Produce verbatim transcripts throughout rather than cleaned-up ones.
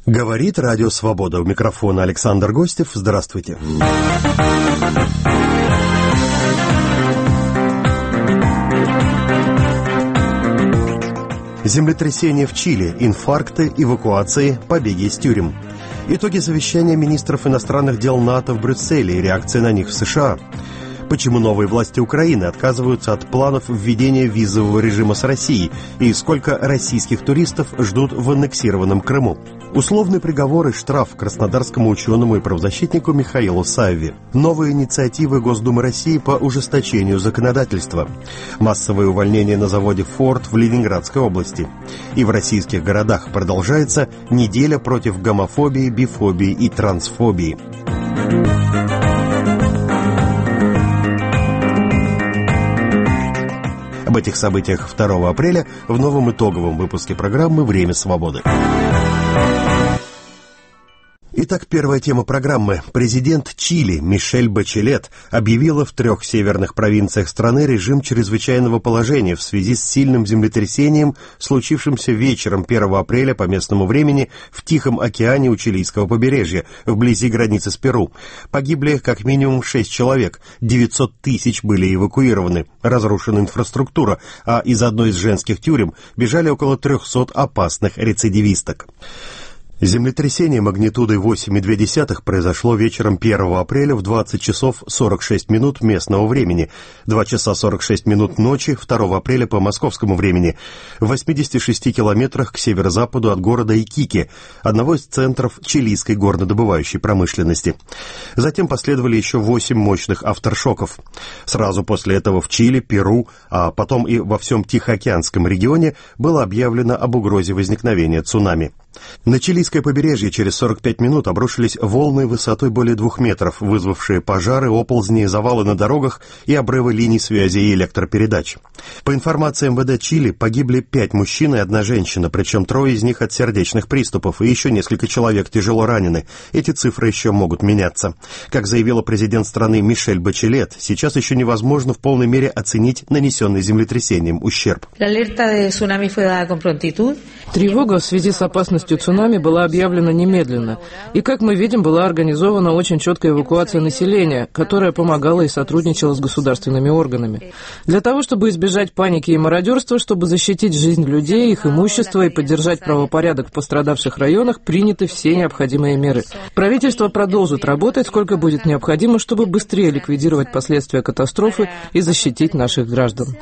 Говорит Радио Свобода. У микрофона Александр Гостев. Здравствуйте. Землетрясение в Чили, инфаркты, эвакуации, побеги из тюрем. Итоги совещания министров иностранных дел НАТО в Брюсселе и реакция на них в США. Почему новые власти Украины отказываются от планов введения визового режима с Россией и сколько российских туристов ждут в аннексированном Крыму. Условный приговор и штраф краснодарскому ученому и правозащитнику Михаилу Савве. Новые инициативы Госдумы России по ужесточению законодательства. Массовое увольнение на заводе «Форд» в Ленинградской области. И в российских городах продолжается неделя против гомофобии, бифобии и трансфобии. Об этих событиях второго апреля в новом итоговом выпуске программы «Время свободы». Итак, первая тема программы. Президент Чили Мишель Бачелет объявила в трех северных провинциях страны режим чрезвычайного положения в связи с сильным землетрясением, случившимся вечером первого апреля по местному времени в Тихом океане у чилийского побережья, вблизи границы с Перу. Погибли как минимум шесть человек, девятьсот тысяч были эвакуированы, разрушена инфраструктура, а из одной из женских тюрем бежали около трехсот опасных рецидивисток. Землетрясение магнитудой восемь целых две десятых произошло вечером первого апреля в двадцать часов сорок шесть минут местного времени, два часа сорок шесть минут ночи второго апреля по московскому времени, в восьмидесяти шести километрах к северо-западу от города Икике, одного из центров чилийской горнодобывающей промышленности. Затем последовали еще восемь мощных авторшоков. Сразу после этого в Чили, Перу, а потом и во всем Тихоокеанском регионе было объявлено об угрозе возникновения цунами. На чилийское побережье через сорок пять минут обрушились волны высотой более двух метров, вызвавшие пожары, оползни, завалы на дорогах и обрывы линий связи и электропередач. По информации эм вэ дэ Чили, погибли пять мужчин и одна женщина, причем трое из них от сердечных приступов, и еще несколько человек тяжело ранены. Эти цифры еще могут меняться. Как заявила президент страны Мишель Бачелет, сейчас еще невозможно в полной мере оценить нанесенный землетрясением ущерб. Тревога в связи с опасностью цунами была объявлена немедленно, и, как мы видим, была организована очень четкая эвакуация населения, которая помогала и сотрудничала с государственными органами. Для того, чтобы избежать паники и мародерства, чтобы защитить жизнь людей, их имущество и поддержать правопорядок в пострадавших районах, приняты все необходимые меры. Правительство продолжит работать, сколько будет необходимо, чтобы быстрее ликвидировать последствия катастрофы и защитить наших граждан.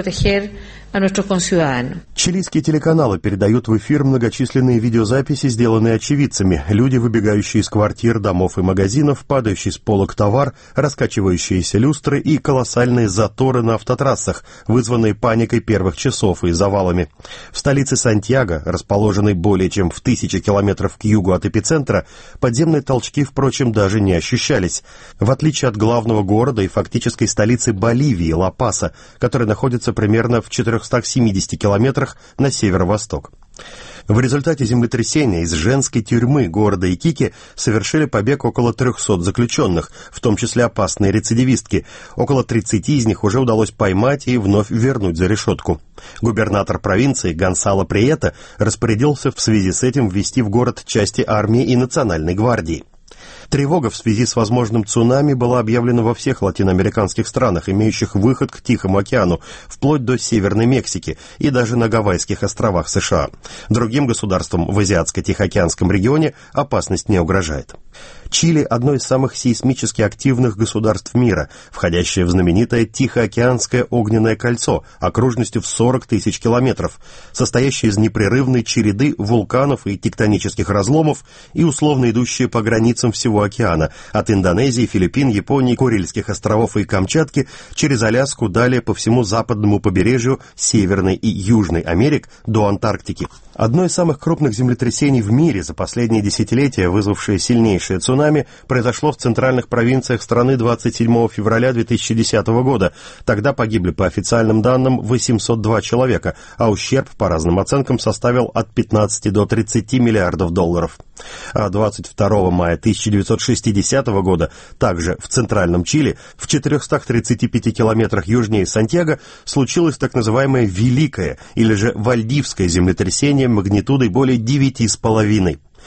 Чилийские телеканалы передают в эфир многочисленные видеозаписи, сделанные очевидцами. Люди, выбегающие из квартир, домов и магазинов, падающий с полок товар, раскачивающиеся люстры и колоссальные заторы на автотрассах, вызванные паникой первых часов и завалами. В столице Сантьяго, расположенной более чем в тысячи километров к югу от эпицентра, подземные толчки, впрочем, даже не ощущались. В отличие от главного города и фактической столицы Боливии, Ла-Паса, которая находится примерно в четырехстах семидесяти километрах на северо-восток. В результате землетрясения из женской тюрьмы города Икике совершили побег около трехсот заключенных, в том числе опасные рецидивистки. Около тридцати из них уже удалось поймать и вновь вернуть за решетку. Губернатор провинции Гонсало Прието распорядился в связи с этим ввести в город части армии и национальной гвардии. Тревога в связи с возможным цунами была объявлена во всех латиноамериканских странах, имеющих выход к Тихому океану, вплоть до Северной Мексики и даже на Гавайских островах США. Другим государствам в Азиатско-Тихоокеанском регионе опасность не угрожает. Чили – одно из самых сейсмически активных государств мира, входящее в знаменитое Тихоокеанское огненное кольцо окружностью в сорок тысяч километров, состоящее из непрерывной череды вулканов и тектонических разломов и условно идущее по границам всего океана, от Индонезии, Филиппин, Японии, Курильских островов и Камчатки через Аляску, далее по всему западному побережью Северной и Южной Америк до Антарктики. Одно из самых крупных землетрясений в мире за последние десятилетия, вызвавшее сильнейшее цунами, произошло в центральных провинциях страны двадцать седьмого февраля две тысячи десятого года. Тогда погибли, по официальным данным, восемьсот два человека, а ущерб, по разным оценкам, составил от пятнадцати до тридцати миллиардов долларов. А двадцать второго мая тысяча девятьсот шестидесятого года, также в центральном Чили, в четырехстах тридцати пяти километрах южнее Сантьяго, случилось так называемое Великое, или же Вальдивское землетрясение магнитудой более девяти с половиной.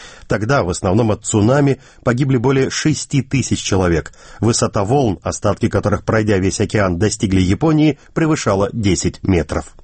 Тогда, в основном от цунами, погибли более шести тысяч человек. Высота волн, остатки которых, пройдя весь океан, достигли Японии, превышала десять метров.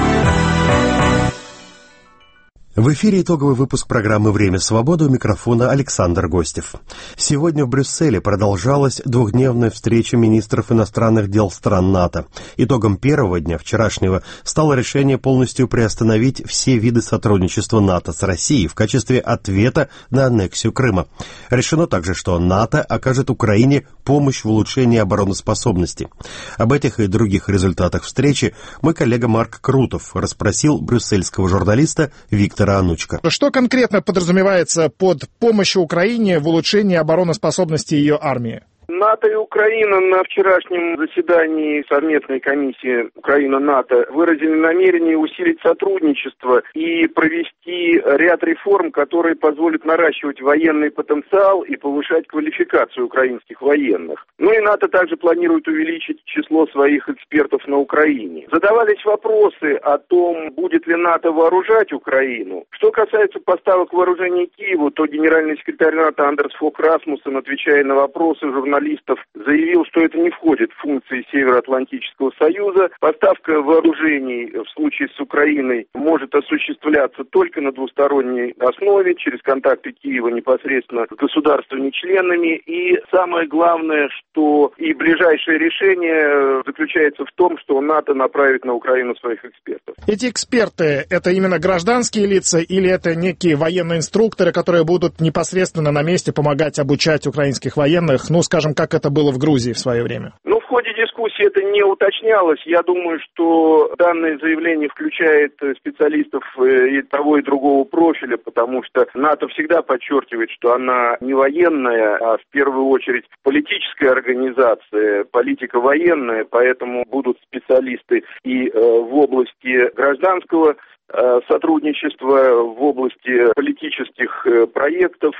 В эфире итоговый выпуск программы «Время свободы», у микрофона Александр Гостев. Сегодня в Брюсселе продолжалась двухдневная встреча министров иностранных дел стран НАТО. Итогом первого дня, вчерашнего, стало решение полностью приостановить все виды сотрудничества НАТО с Россией в качестве ответа на аннексию Крыма. Решено также, что НАТО окажет Украине помощь в улучшении обороноспособности. Об этих и других результатах встречи мой коллега Марк Крутов расспросил брюссельского журналиста Виктора Анучка. Что конкретно подразумевается под помощью Украине в улучшении обороноспособности ее армии? НАТО и Украина на вчерашнем заседании совместной комиссии Украина-НАТО выразили намерение усилить сотрудничество и провести ряд реформ, которые позволят наращивать военный потенциал и повышать квалификацию украинских военных. Ну и НАТО также планирует увеличить число своих экспертов на Украине. Задавались вопросы о том, будет ли НАТО вооружать Украину. Что касается поставок вооружений Киеву, то генеральный секретарь НАТО Андерс Фог Расмуссен, отвечая на вопросы журналистов, заявил, что это не входит в функции Североатлантического союза. Поставка вооружений в случае с Украиной может осуществляться только на двусторонней основе, через контакты Киева непосредственно с государствами-членами. И самое главное, что и ближайшее решение заключается в том, что НАТО направит на Украину своих экспертов. Эти эксперты — это именно гражданские лица или это некие военные инструкторы, которые будут непосредственно на месте помогать обучать украинских военных, ну, скажем, как это было в Грузии в свое время? Ну, в ходе дискуссии это не уточнялось. Я думаю, что данное заявление включает специалистов и того, и другого профиля, потому что НАТО всегда подчеркивает, что она не военная, а в первую очередь политическая организация, политика военная, поэтому будут специалисты и в области гражданского сотрудничества, в области политических проектов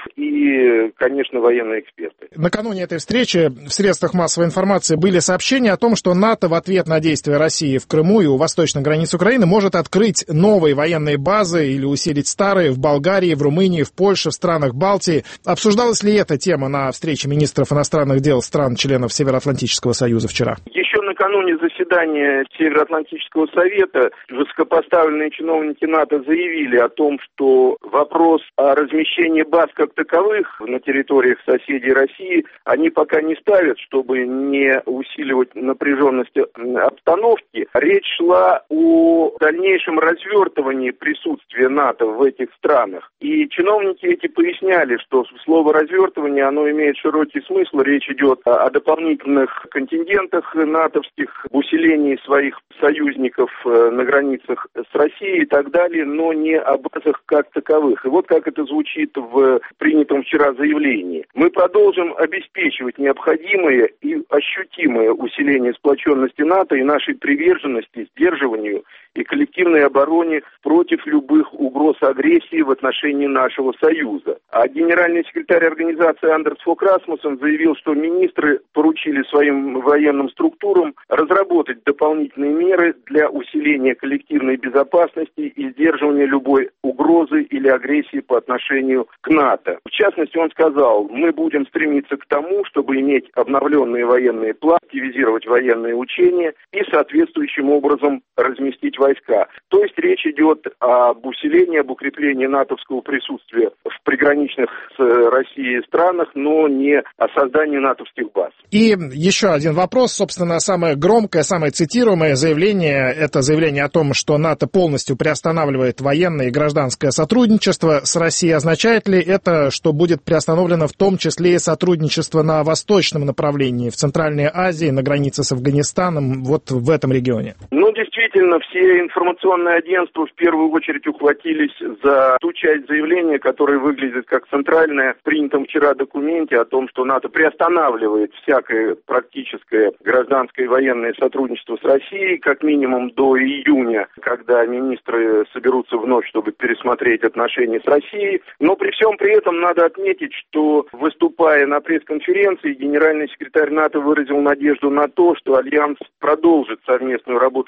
и, конечно, военные эксперты. Накануне этой встречи в средствах массовой информации были сообщения о том, что НАТО в ответ на действия России в Крыму и у восточных границ Украины может открыть новые военные базы или усилить старые в Болгарии, в Румынии, в Польше, в странах Балтии. Обсуждалась ли эта тема на встрече министров иностранных дел стран-членов Североатлантического союза вчера? Еще накануне заседания Североатлантического совета высокопоставленные чиновники НАТО заявили о том, что вопрос о размещении баз как таковых на территориях соседей России они пока не ставят, чтобы не усиливать напряженность обстановки. Речь шла о дальнейшем развертывании присутствия НАТО в этих странах. И чиновники эти поясняли, что слово «развертывание» оно имеет широкий смысл. Речь идет о дополнительных контингентах натовских, усилении своих союзников на границах с Россией и так далее, но не о базах как таковых. И вот как это звучит в принятом вчера заявлении. Мы продолжим обеспечивать необходимое и ощутимое усиление сплоченности НАТО и нашей приверженности сдерживанию и коллективной обороне против любых угроз агрессии в отношении нашего Союза. А генеральный секретарь организации Андерс Фог Расмуссен заявил, что министры поручили своим военным структурам разработать дополнительные меры для усиления коллективной безопасности и сдерживания любой угрозы или агрессии по отношению к НАТО. В частности, он сказал, мы будем стремиться к тому, чтобы иметь обновленные военные планы, активизировать военные учения и соответствующим образом разместить войска. То есть речь идет об усилении, об укреплении натовского присутствия в приграничных с Россией странах, но не о создании натовских баз. И еще один вопрос, собственно, самое громкое, самое цитируемое заявление, это заявление о том, что НАТО полностью приостанавливает военное и гражданское сотрудничество с Россией. Означает ли это, что будет приостановлено в том числе и сотрудничество на восточном направлении, в Центральной Азии, на границе с Афганистаном, вот в этом регионе? Ну, действительно, все информационные агентства в первую очередь ухватились за ту часть заявления, которая выглядит как центральная в принятом вчера документе о том, что НАТО приостанавливает всякое практическое гражданское и военное сотрудничество с Россией, как минимум до июня, когда министры соберутся вновь, чтобы пересмотреть отношения с Россией. Но при всем при этом надо отметить, что, выступая на пресс-конференции, генеральный секретарь НАТО выразил надежду на то, что Альянс продолжит совместную работу с Россией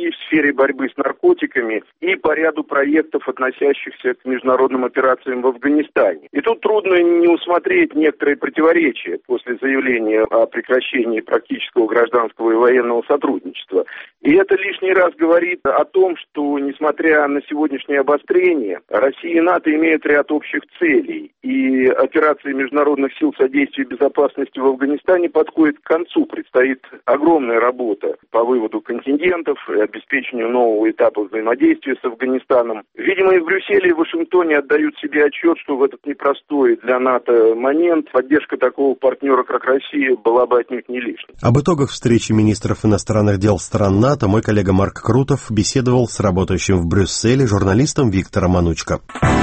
России в сфере борьбы с наркотиками и по ряду проектов, относящихся к международным операциям в Афганистане. И тут трудно не усмотреть некоторые противоречия после заявления о прекращении практического гражданского и военного сотрудничества. И это лишний раз говорит о том, что, несмотря на сегодняшнее обострение, Россия и НАТО имеют ряд общих целей. И операции международных сил содействия безопасности в Афганистане подходит к концу. Предстоит огромная работа по выводу контингентов и обеспечению нового этапа взаимодействия с Афганистаном. Видимо, и в Брюсселе, и в Вашингтоне отдают себе отчет, что в этот непростой для НАТО момент поддержка такого партнера, как Россия, была бы отнюдь не лишней. Об итогах встречи министров иностранных дел стран НАТО мой коллега Марк Крутов беседовал с работающим в Брюсселе журналистом Виктором Анучко.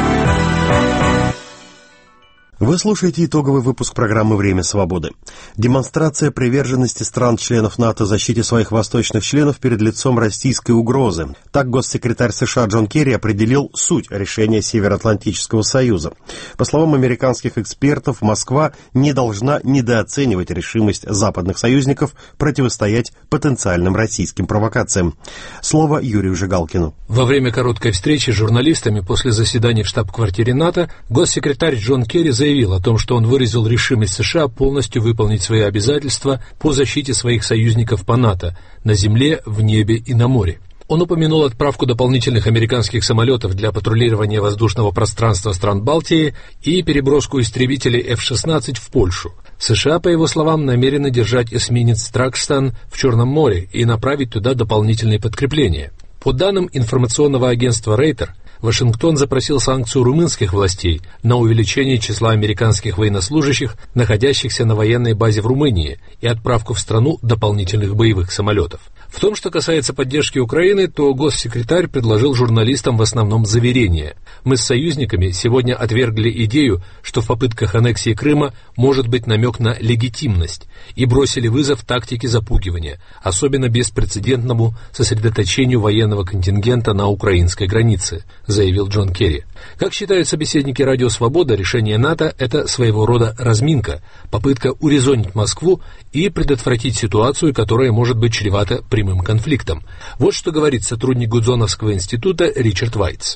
Вы слушаете итоговый выпуск программы «Время свободы». Демонстрация приверженности стран-членов НАТО защите своих восточных членов перед лицом российской угрозы. Так госсекретарь США Джон Керри определил суть решения Североатлантического союза. По словам американских экспертов, Москва не должна недооценивать решимость западных союзников противостоять потенциальным российским провокациям. Слово Юрию Жигалкину. Во время короткой встречи с журналистами после заседания в штаб-квартире НАТО госсекретарь Джон Керри заявил, заявил о том, что он выразил решимость США полностью выполнить свои обязательства по защите своих союзников по НАТО на земле, в небе и на море. Он упомянул отправку дополнительных американских самолетов для патрулирования воздушного пространства стран Балтии и переброску истребителей эф шестнадцать в Польшу. США, по его словам, намерены держать эсминец «Тракстан» в Черном море и направить туда дополнительные подкрепления. По данным информационного агентства Рейтер, Вашингтон запросил санкцию румынских властей на увеличение числа американских военнослужащих, находящихся на военной базе в Румынии, и отправку в страну дополнительных боевых самолетов. В том, что касается поддержки Украины, то госсекретарь предложил журналистам в основном заверение. Мы с союзниками сегодня отвергли идею, что в попытках аннексии Крыма может быть намек на легитимность, и бросили вызов тактике запугивания, особенно беспрецедентному сосредоточению военного контингента на украинской границе, заявил Джон Керри. Как считают собеседники «Радио Свобода», решение НАТО – это своего рода разминка, попытка урезонить Москву и предотвратить ситуацию, которая может быть чревата прямым конфликтом. Вот что говорит сотрудник Гудзоновского института Ричард Вайтс.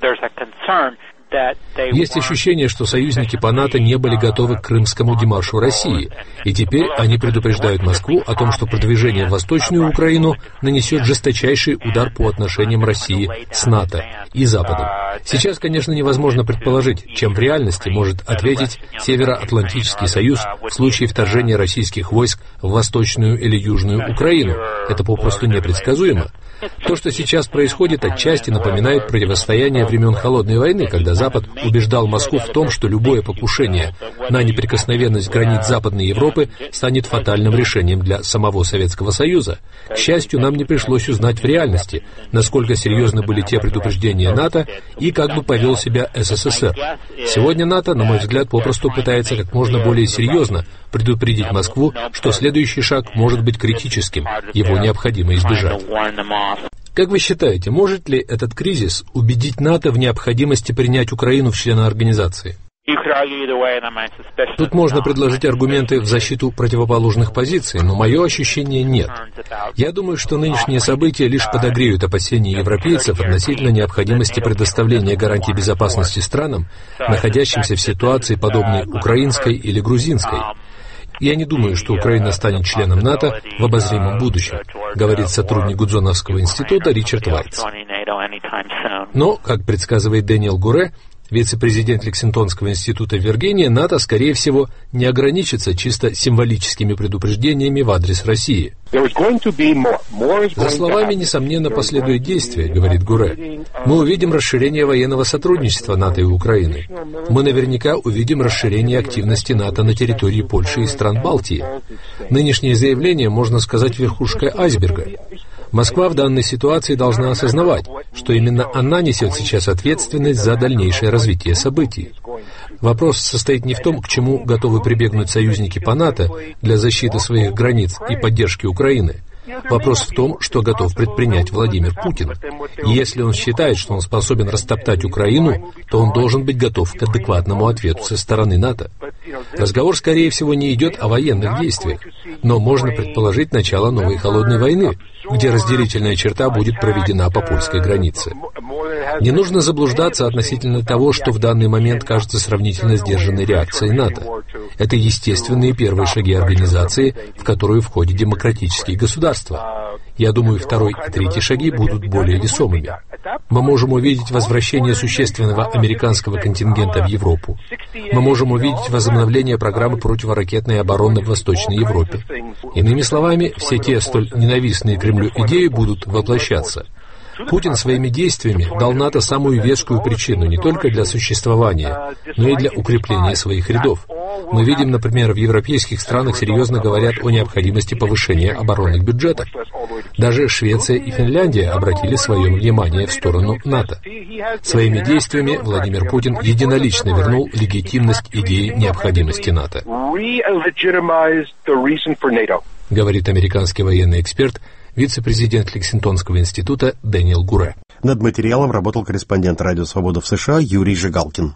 Есть ощущение, что союзники по НАТО не были готовы к крымскому демаршу России, и теперь они предупреждают Москву о том, что продвижение в Восточную Украину нанесет жесточайший удар по отношениям России с НАТО и Западом. Сейчас, конечно, невозможно предположить, чем в реальности может ответить Североатлантический союз в случае вторжения российских войск в Восточную или Южную Украину. Это попросту непредсказуемо. То, что сейчас происходит, отчасти напоминает противостояние времен Холодной войны, когда Запад убеждал Москву в том, что любое покушение на неприкосновенность границ Западной Европы станет фатальным решением для самого Советского Союза. К счастью, нам не пришлось узнать в реальности, насколько серьезны были те предупреждения НАТО и как бы повел себя эс эс эс эр. Сегодня НАТО, на мой взгляд, попросту пытается как можно более серьезно предупредить Москву, что следующий шаг может быть критическим, его необходимо избежать. Как вы считаете, может ли этот кризис убедить НАТО в необходимости принять Украину в члены организации? Тут можно предложить аргументы в защиту противоположных позиций, но мое ощущение нет. Я думаю, что нынешние события лишь подогреют опасения европейцев относительно необходимости предоставления гарантий безопасности странам, находящимся в ситуации, подобной украинской или грузинской. Я не думаю, что Украина станет членом НАТО в обозримом будущем, говорит сотрудник Гудзоновского института Ричард Вайтс. Но, как предсказывает Дэниел Гуре, вице-президент Лексингтонского института в Виргинии, НАТО, скорее всего, не ограничится чисто символическими предупреждениями в адрес России. За словами, несомненно, последует действие, говорит Гуре. Мы увидим расширение военного сотрудничества НАТО и Украины. Мы наверняка увидим расширение активности НАТО на территории Польши и стран Балтии. Нынешнее заявление, можно сказать, верхушкой айсберга. Москва в данной ситуации должна осознавать, что именно она несет сейчас ответственность за дальнейшее развитие событий. Вопрос состоит не в том, к чему готовы прибегнуть союзники по НАТО для защиты своих границ и поддержки Украины. Вопрос в том, что готов предпринять Владимир Путин. И если он считает, что он способен растоптать Украину, то он должен быть готов к адекватному ответу со стороны НАТО. Разговор, скорее всего, не идет о военных действиях. Но можно предположить начало новой холодной войны, где разделительная черта будет проведена по польской границе. Не нужно заблуждаться относительно того, что в данный момент кажется сравнительно сдержанной реакцией НАТО. Это естественные первые шаги организации, в которую входят демократические государства. Я думаю, второй и третий шаги будут более весомыми. Мы можем увидеть возвращение существенного американского контингента в Европу. Мы можем увидеть возобновление программы противоракетной обороны в Восточной Европе. Иными словами, все те столь ненавистные Кремлю идеи будут воплощаться. Путин своими действиями дал НАТО самую вескую причину не только для существования, но и для укрепления своих рядов. Мы видим, например, в европейских странах серьезно говорят о необходимости повышения оборонных бюджетов. Даже Швеция и Финляндия обратили свое внимание в сторону НАТО. Своими действиями Владимир Путин единолично вернул легитимность идеи необходимости НАТО. Говорит американский военный эксперт, вице-президент Лексингтонского института Дэниел Гуре. Над материалом работал корреспондент Радио Свобода в США Юрий Жигалкин.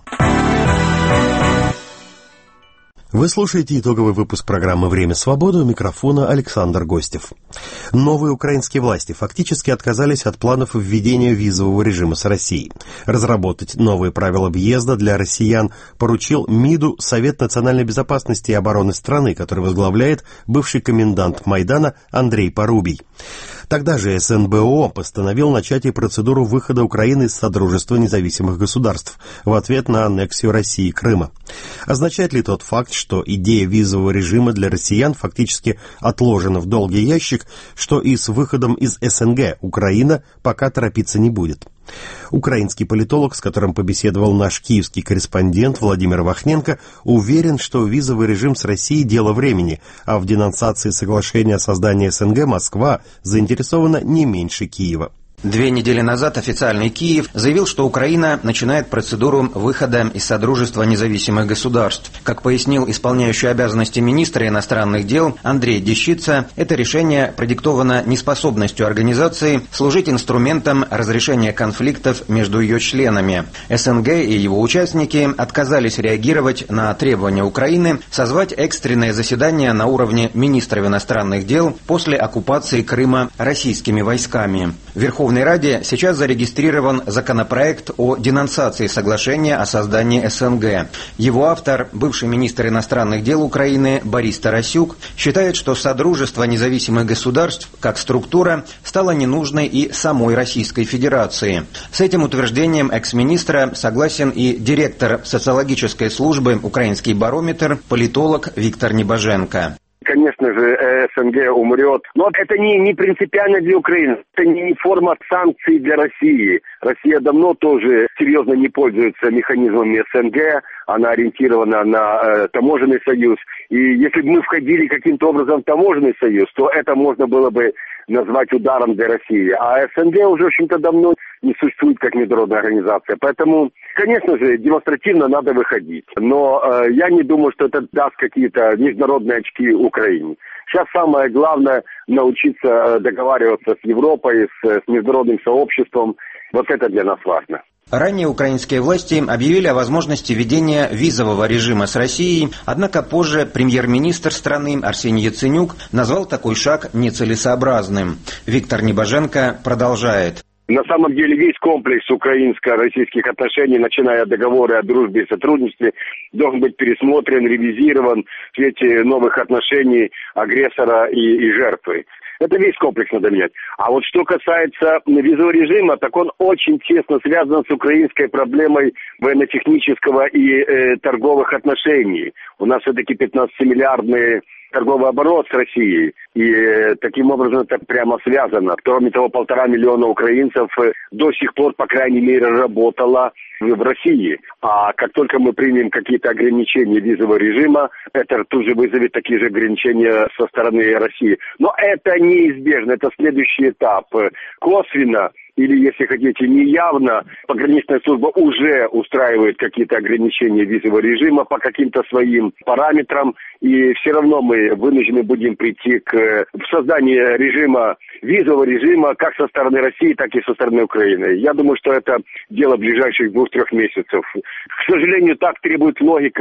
Вы слушаете итоговый выпуск программы «Время свободы», у микрофона Александр Гостев. Новые украинские власти фактически отказались от планов введения визового режима с Россией. Разработать новые правила въезда для россиян поручил МИДу Совет национальной безопасности и обороны страны, который возглавляет бывший комендант Майдана Андрей Порубий. Тогда же эс эн бэ о постановил начать и процедуру выхода Украины из Содружества независимых государств в ответ на аннексию России Крыма. Означает ли тот факт, что идея визового режима для россиян фактически отложена в долгий ящик, что и с выходом из эс эн гэ Украина пока торопиться не будет? Украинский политолог, с которым побеседовал наш киевский корреспондент Владимир Вахненко, уверен, что визовый режим с Россией – дело времени, а в денонсации соглашения о создании эс эн гэ Москва заинтересована не меньше Киева. Две недели назад официальный Киев заявил, что Украина начинает процедуру выхода из Содружества независимых государств. Как пояснил исполняющий обязанности министра иностранных дел Андрей Дещица, это решение продиктовано неспособностью организации служить инструментом разрешения конфликтов между ее членами. эс эн гэ и его участники отказались реагировать на требования Украины созвать экстренное заседание на уровне министров иностранных дел после оккупации Крыма российскими войсками. Верховный В Верховной Раде сейчас зарегистрирован законопроект о денонсации соглашения о создании эс эн гэ. Его автор, бывший министр иностранных дел Украины Борис Тарасюк, считает, что Содружество независимых государств как структура стало ненужной и самой Российской Федерации. С этим утверждением экс-министра согласен и директор социологической службы «Украинский барометр», политолог Виктор Небоженко. Конечно же, эс эн гэ умрет. Но это не, не принципиально для Украины. Это не форма санкций для России. Россия давно тоже серьезно не пользуется механизмами эс эн гэ. Она ориентирована на э, таможенный союз. И если бы мы входили каким-то образом в таможенный союз, то это можно было бы назвать ударом для России. А эс эн гэ уже, в общем-то, давно не существует как международная организация. Поэтому, конечно же, демонстративно надо выходить. Но э, я не думаю, что это даст какие-то международные очки Украине. Сейчас самое главное научиться э, договариваться с Европой, с, с международным сообществом. Вот это для нас важно. Ранее украинские власти объявили о возможности введения визового режима с Россией, однако позже премьер-министр страны Арсений Яценюк назвал такой шаг нецелесообразным. Виктор Небоженко продолжает. На самом деле весь комплекс украинско-российских отношений, начиная от договора о дружбе и сотрудничестве, должен быть пересмотрен, ревизирован в свете новых отношений агрессора и, и жертвы. Это весь комплекс надо менять. А вот что касается визового режима, так он очень тесно связан с украинской проблемой военно-технического и э, торговых отношений. У нас все-таки пятнадцатимиллиардные торговый оборот с Россией, и э, таким образом это прямо связано. Кроме того, полтора миллиона украинцев э, до сих пор, по крайней мере, работало в России. А как только мы примем какие-то ограничения визового режима, это тут же вызовет такие же ограничения со стороны России. Но это неизбежно, это следующий этап. Косвенно, или, если хотите, неявно, пограничная служба уже устраивает какие-то ограничения визового режима по каким-то своим параметрам, и все равно мы вынуждены будем прийти к созданию режима, визового режима, как со стороны России, так и со стороны Украины. Я думаю, что это дело ближайших двух-трех месяцев. К сожалению, так требует логика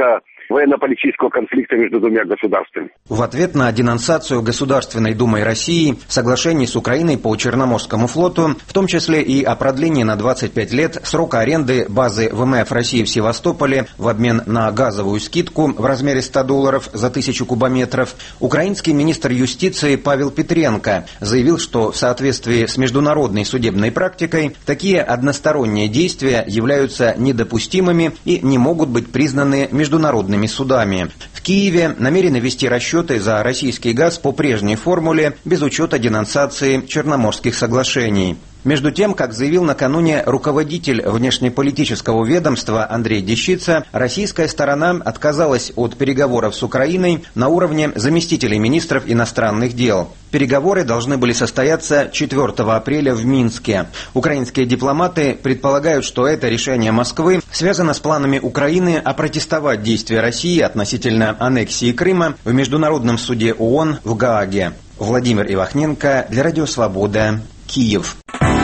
военно-политического конфликта между двумя государствами. В ответ на денонсацию Государственной Думой России соглашений с Украиной по Черноморскому флоту, в том числе и о продлении на двадцать пять лет срока аренды базы ВМФ России в Севастополе в обмен на газовую скидку в размере ста долларов за тысячу кубометров, украинский министр юстиции Павел Петренко заявил, что в соответствии с международной судебной практикой такие односторонние действия являются недопустимыми и не могут быть признаны международными судами. В Киеве намерены вести расчеты за российский газ по прежней формуле без учета денонсации Черноморских соглашений. Между тем, как заявил накануне руководитель внешнеполитического ведомства Андрей Дещица, российская сторона отказалась от переговоров с Украиной на уровне заместителей министров иностранных дел. Переговоры должны были состояться четвёртого апреля в Минске. Украинские дипломаты предполагают, что это решение Москвы связано с планами Украины опротестовать действия России относительно аннексии Крыма в Международном суде ООН в Гааге. Владимир Ивахненко для Радио Свобода, Киев.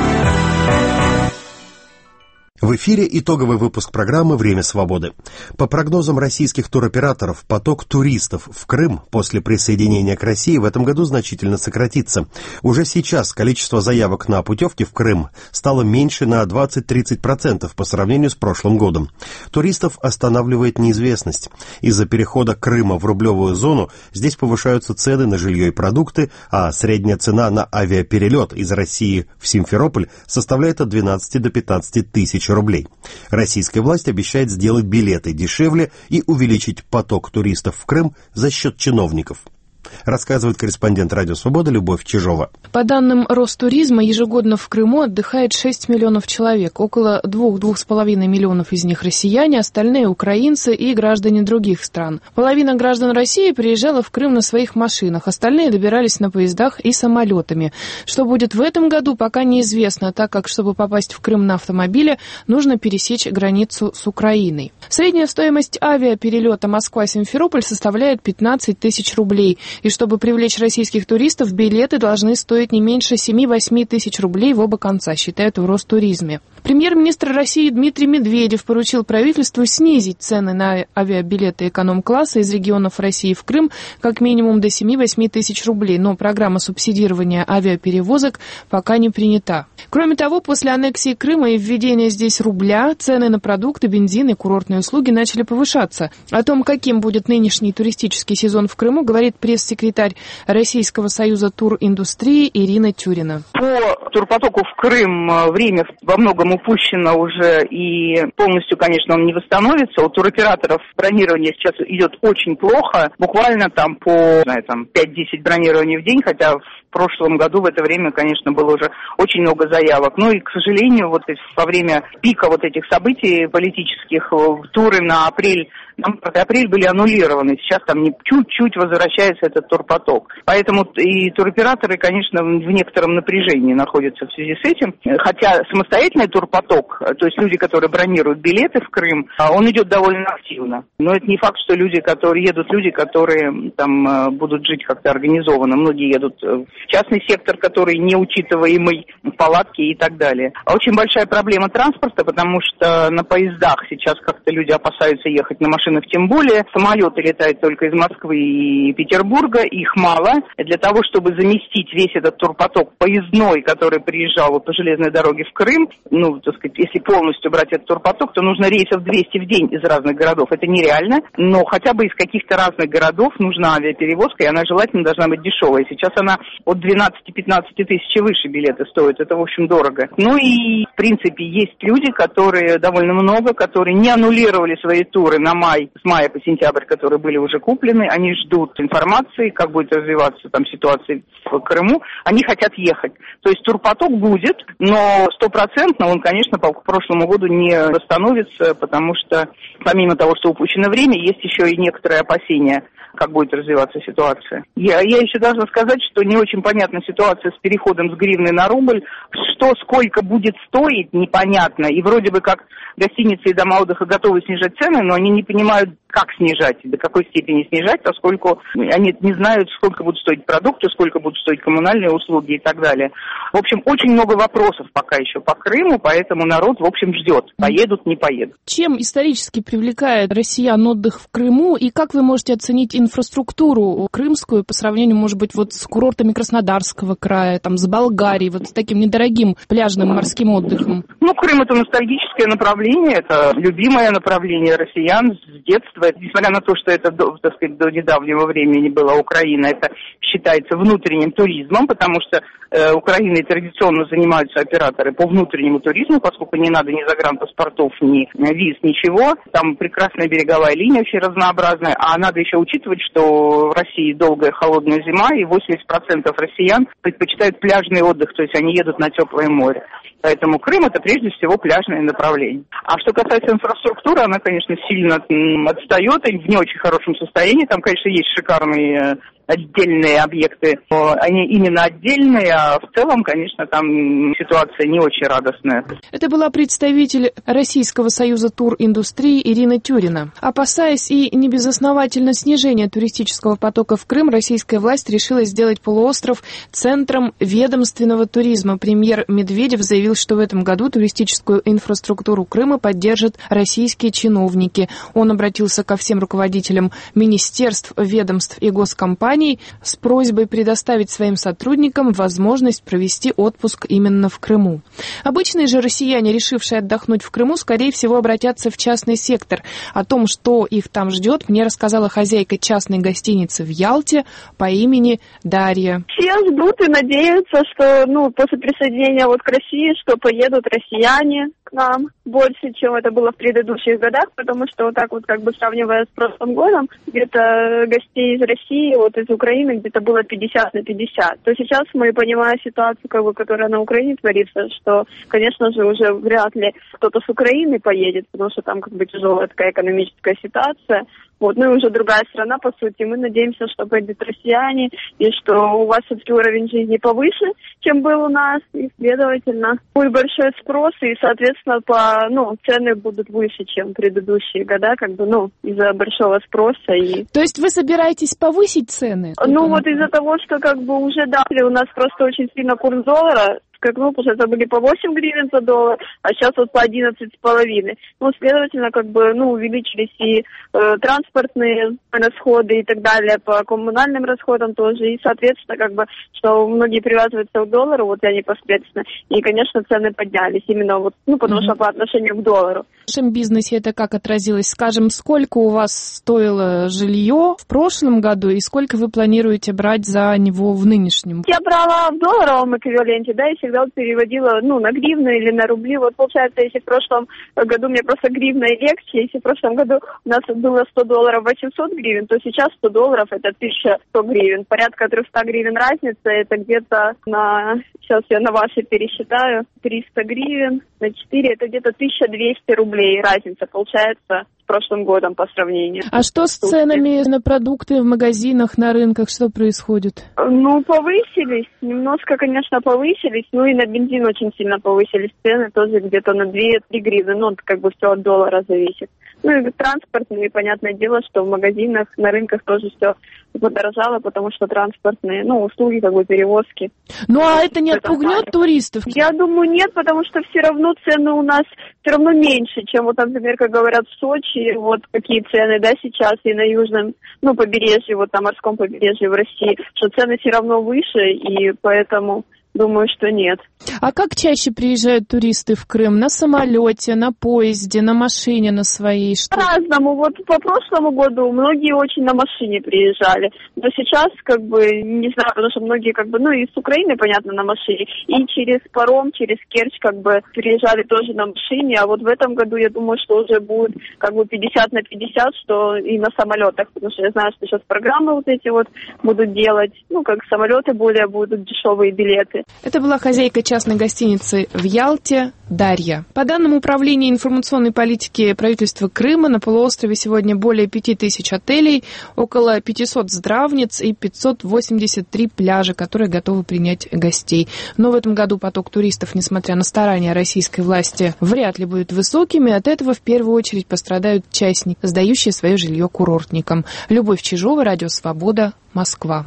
В эфире итоговый выпуск программы «Время свободы». По прогнозам российских туроператоров, поток туристов в Крым после присоединения к России в этом году значительно сократится. Уже сейчас количество заявок на путевки в Крым стало меньше на двадцать-тридцать процентов по сравнению с прошлым годом. Туристов останавливает неизвестность. Из-за перехода Крыма в рублевую зону здесь повышаются цены на жилье и продукты, а средняя цена на авиаперелет из России в Симферополь составляет от двенадцати до пятнадцати тысяч рублей. Российская власть обещает сделать билеты дешевле и увеличить поток туристов в Крым за счет чиновников. Рассказывает корреспондент Радио Свобода Любовь Чижова. По данным Ростуризма, ежегодно в Крыму отдыхает шесть миллионов человек. Около двух-двух с половиной миллионов из них россияне, остальные украинцы и граждане других стран. Половина граждан России приезжала в Крым на своих машинах, остальные добирались на поездах и самолетами. Что будет в этом году, пока неизвестно, так как, чтобы попасть в Крым на автомобиле, нужно пересечь границу с Украиной. Средняя стоимость авиаперелета Москва-Симферополь составляет пятнадцать тысяч рублей. И чтобы привлечь российских туристов, билеты должны стоить не меньше семь-восемь тысяч рублей в оба конца, считают в Ростуризме. Премьер-министр России Дмитрий Медведев поручил правительству снизить цены на авиабилеты эконом-класса из регионов России в Крым как минимум до семь-восемь тысяч рублей, но программа субсидирования авиаперевозок пока не принята. Кроме того, после аннексии Крыма и введения здесь рубля, цены на продукты, бензин и курортные услуги начали повышаться. О том, каким будет нынешний туристический сезон в Крыму, говорит пресс-секретарь Российского союза туриндустрии Ирина Тюрина. По турпотоку в Крым время во многом упущено уже, и полностью, конечно, он не восстановится. У туроператоров бронирование сейчас идет очень плохо, буквально там по, знаю, там пять-десять бронирований в день, хотя в прошлом году в это время, конечно, было уже очень много заявок. Ну и, к сожалению, вот во время пика вот этих событий политических туры на апрель, на апрель были аннулированы. Сейчас там не чуть-чуть возвращается этот турпоток. Поэтому и туроператоры, конечно, в некотором напряжении находятся в связи с этим. Хотя самостоятельный турпоток, то есть люди, которые бронируют билеты в Крым, он идет довольно активно. Но это не факт, что люди, которые едут, люди, которые там будут жить как-то организованно. Многие едут в частный сектор, который неучитываемый, палатки и так далее. А очень большая проблема транспорта, потому что на поездах сейчас как-то люди опасаются ехать на машинах, тем более. Самолеты летают только из Москвы и Петербурга, их мало. Для того, чтобы заместить весь этот турпоток поездной, который приезжал по железной дороге в Крым, ну, так сказать, если полностью брать этот турпоток, то нужно рейсов двести в день из разных городов. Это нереально, но хотя бы из каких-то разных городов нужна авиаперевозка, и она желательно должна быть дешевая. Сейчас она от двенадцати-пятнадцати тысяч выше билеты стоят. Это, в общем, дорого. Ну и, в принципе, есть люди, которые довольно много, которые не аннулировали свои туры на май, с мая по сентябрь, которые были уже куплены. Они ждут информации, как будет развиваться там ситуация в Крыму. Они хотят ехать. То есть турпоток будет, но стопроцентно он, конечно, по прошлому году не восстановится, потому что, помимо того, что упущено время, есть еще и некоторые опасения, как будет развиваться ситуация. Я, я еще должна сказать, что не очень понятна ситуация с переходом с гривны на рубль. Что, сколько будет стоить, непонятно. И вроде бы как гостиницы и дома отдыха готовы снижать цены, но они не понимают, как снижать, до какой степени снижать, поскольку они не знают, сколько будут стоить продукты, сколько будут стоить коммунальные услуги и так далее. В общем, очень много вопросов пока еще по Крыму, поэтому народ, в общем, ждет, поедут, не поедут. Чем исторически привлекает россиян отдых в Крыму, и как вы можете оценить инфраструктуру крымскую по сравнению, может быть, вот с курортами Краснодарского края, там, с Болгарией, вот с таким недорогим пляжным морским отдыхом? Ну, Крым — это ностальгическое направление, это любимое направление россиян с детства. Несмотря на то, что это, так сказать, до недавнего времени была Украина, это считается внутренним туризмом, потому что э, Украиной традиционно занимаются операторы по внутреннему туризму, поскольку не надо ни загранпаспортов, ни виз, ничего. Там прекрасная береговая линия, вообще разнообразная. А надо еще учитывать, что в России долгая холодная зима, и восемьдесят процентов россиян предпочитают пляжный отдых, то есть они едут на теплое море. Поэтому Крым — это прежде всего пляжное направление. А что касается инфраструктуры, она, конечно, сильно отстает и в не очень хорошем состоянии. Там, конечно, есть шикарные отдельные объекты, но они именно отдельные, а в целом, конечно, там ситуация не очень радостная. Это была представитель Российского союза туриндустрии Ирина Тюрина. Опасаясь и небезосновательно снижения туристического потока в Крым, российская власть решила сделать полуостров центром ведомственного туризма. Премьер Медведев заявил, что в этом году туристическую инфраструктуру Крыма поддержат российские чиновники. Он обратился ко всем руководителям министерств, ведомств и госкомпаний с просьбой предоставить своим сотрудникам возможность провести отпуск именно в Крыму. Обычные же россияне, решившие отдохнуть в Крыму, скорее всего, обратятся в частный сектор. О том, что их там ждет, мне рассказала хозяйка частной гостиницы в Ялте по имени Дарья. Все ждут и надеются, что ну, после присоединения вот к России, что поедут россияне к нам больше, чем это было в предыдущих годах, потому что вот так вот как бы сравнивая с прошлым годом, где-то гостей из России, вот из Украины где-то было пятьдесят на пятьдесят. То сейчас мы понимаем ситуацию, как бы, которая на Украине творится, что, конечно же, уже вряд ли кто-то с Украины поедет, потому что там как бы тяжелая такая экономическая ситуация. Вот, ну и уже другая страна, по сути. Мы надеемся, что пойдут россияне, и что у вас все-таки уровень жизни повыше, чем был у нас, и, следовательно, будет большой спрос, и, соответственно, по, ну, цены будут выше, чем в предыдущие года, как бы, ну, из-за большого спроса. И... То есть вы собираетесь повысить цены? Ну, вот из-за того, что, как бы, уже дали, у нас просто очень сильно курс доллара, как, ну, потому что это были по восемь гривен за доллар, а сейчас вот по одиннадцать с половиной. Ну, следовательно, как бы, ну, увеличились и э, транспортные расходы и так далее, по коммунальным расходам тоже, и, соответственно, как бы, что многие привязываются к доллару, вот я непосредственно, и, конечно, цены поднялись именно вот, ну, потому mm-hmm. что по отношению к доллару. В вашем бизнесе это как отразилось? Скажем, сколько у вас стоило жилье в прошлом году и сколько вы планируете брать за него в нынешнем? Я брала в долларовом эквиваленте, да, и всегда переводила, ну, на гривны или на рубли. Вот получается, если в прошлом году мне просто гривна и легче, если в прошлом году у нас было сто долларов восемьсот гривен, то сейчас сто долларов это тысяча сто гривен. Порядка триста гривен разница, это где-то на, сейчас я на ваши пересчитаю, триста гривен на четыре, это где-то тысяча двести рублей разница получается с прошлым годом по сравнению. А что с ценами на продукты в магазинах, на рынках, что происходит? Ну, повысились, немножко, конечно, повысились, ну и на бензин очень сильно повысились цены, тоже где-то на две-три гривны, ну, как бы все от доллара зависит. Ну и транспортные, понятное дело, что в магазинах, на рынках тоже все подорожало, потому что транспортные, ну, услуги, как бы, перевозки. Ну, а это не отпугнет туристов? Я думаю, нет, потому что все равно цены у нас все равно меньше, чем, вот, например, как говорят в Сочи, вот какие цены, да, сейчас и на южном, ну, побережье, вот на морском побережье в России, что цены все равно выше, и поэтому... Думаю, что нет. А как чаще приезжают туристы в Крым? На самолете, на поезде, на машине на своей? Что? По-разному. Вот по прошлому году многие очень на машине приезжали. Но сейчас, как бы, не знаю, потому что многие, как бы, ну, и с Украины, понятно, на машине. И через паром, через Керчь, как бы, приезжали тоже на машине. А вот в этом году, я думаю, что уже будет, как бы, пятьдесят на пятьдесят, что и на самолетах. Потому что я знаю, что сейчас программы вот эти вот будут делать. Ну, как самолеты более будут дешевые билеты. работать. Это была хозяйка частной гостиницы в Ялте Дарья. По данным Управления информационной политики правительства Крыма, на полуострове сегодня более пяти тысяч отелей, около пятисот здравниц и пятьсот восемьдесят три пляжа, которые готовы принять гостей. Но в этом году поток туристов, несмотря на старания российской власти, вряд ли будет высоким, и от этого в первую очередь пострадают частники, сдающие свое жилье курортникам. Любовь Чижова, Радио Свобода, Москва.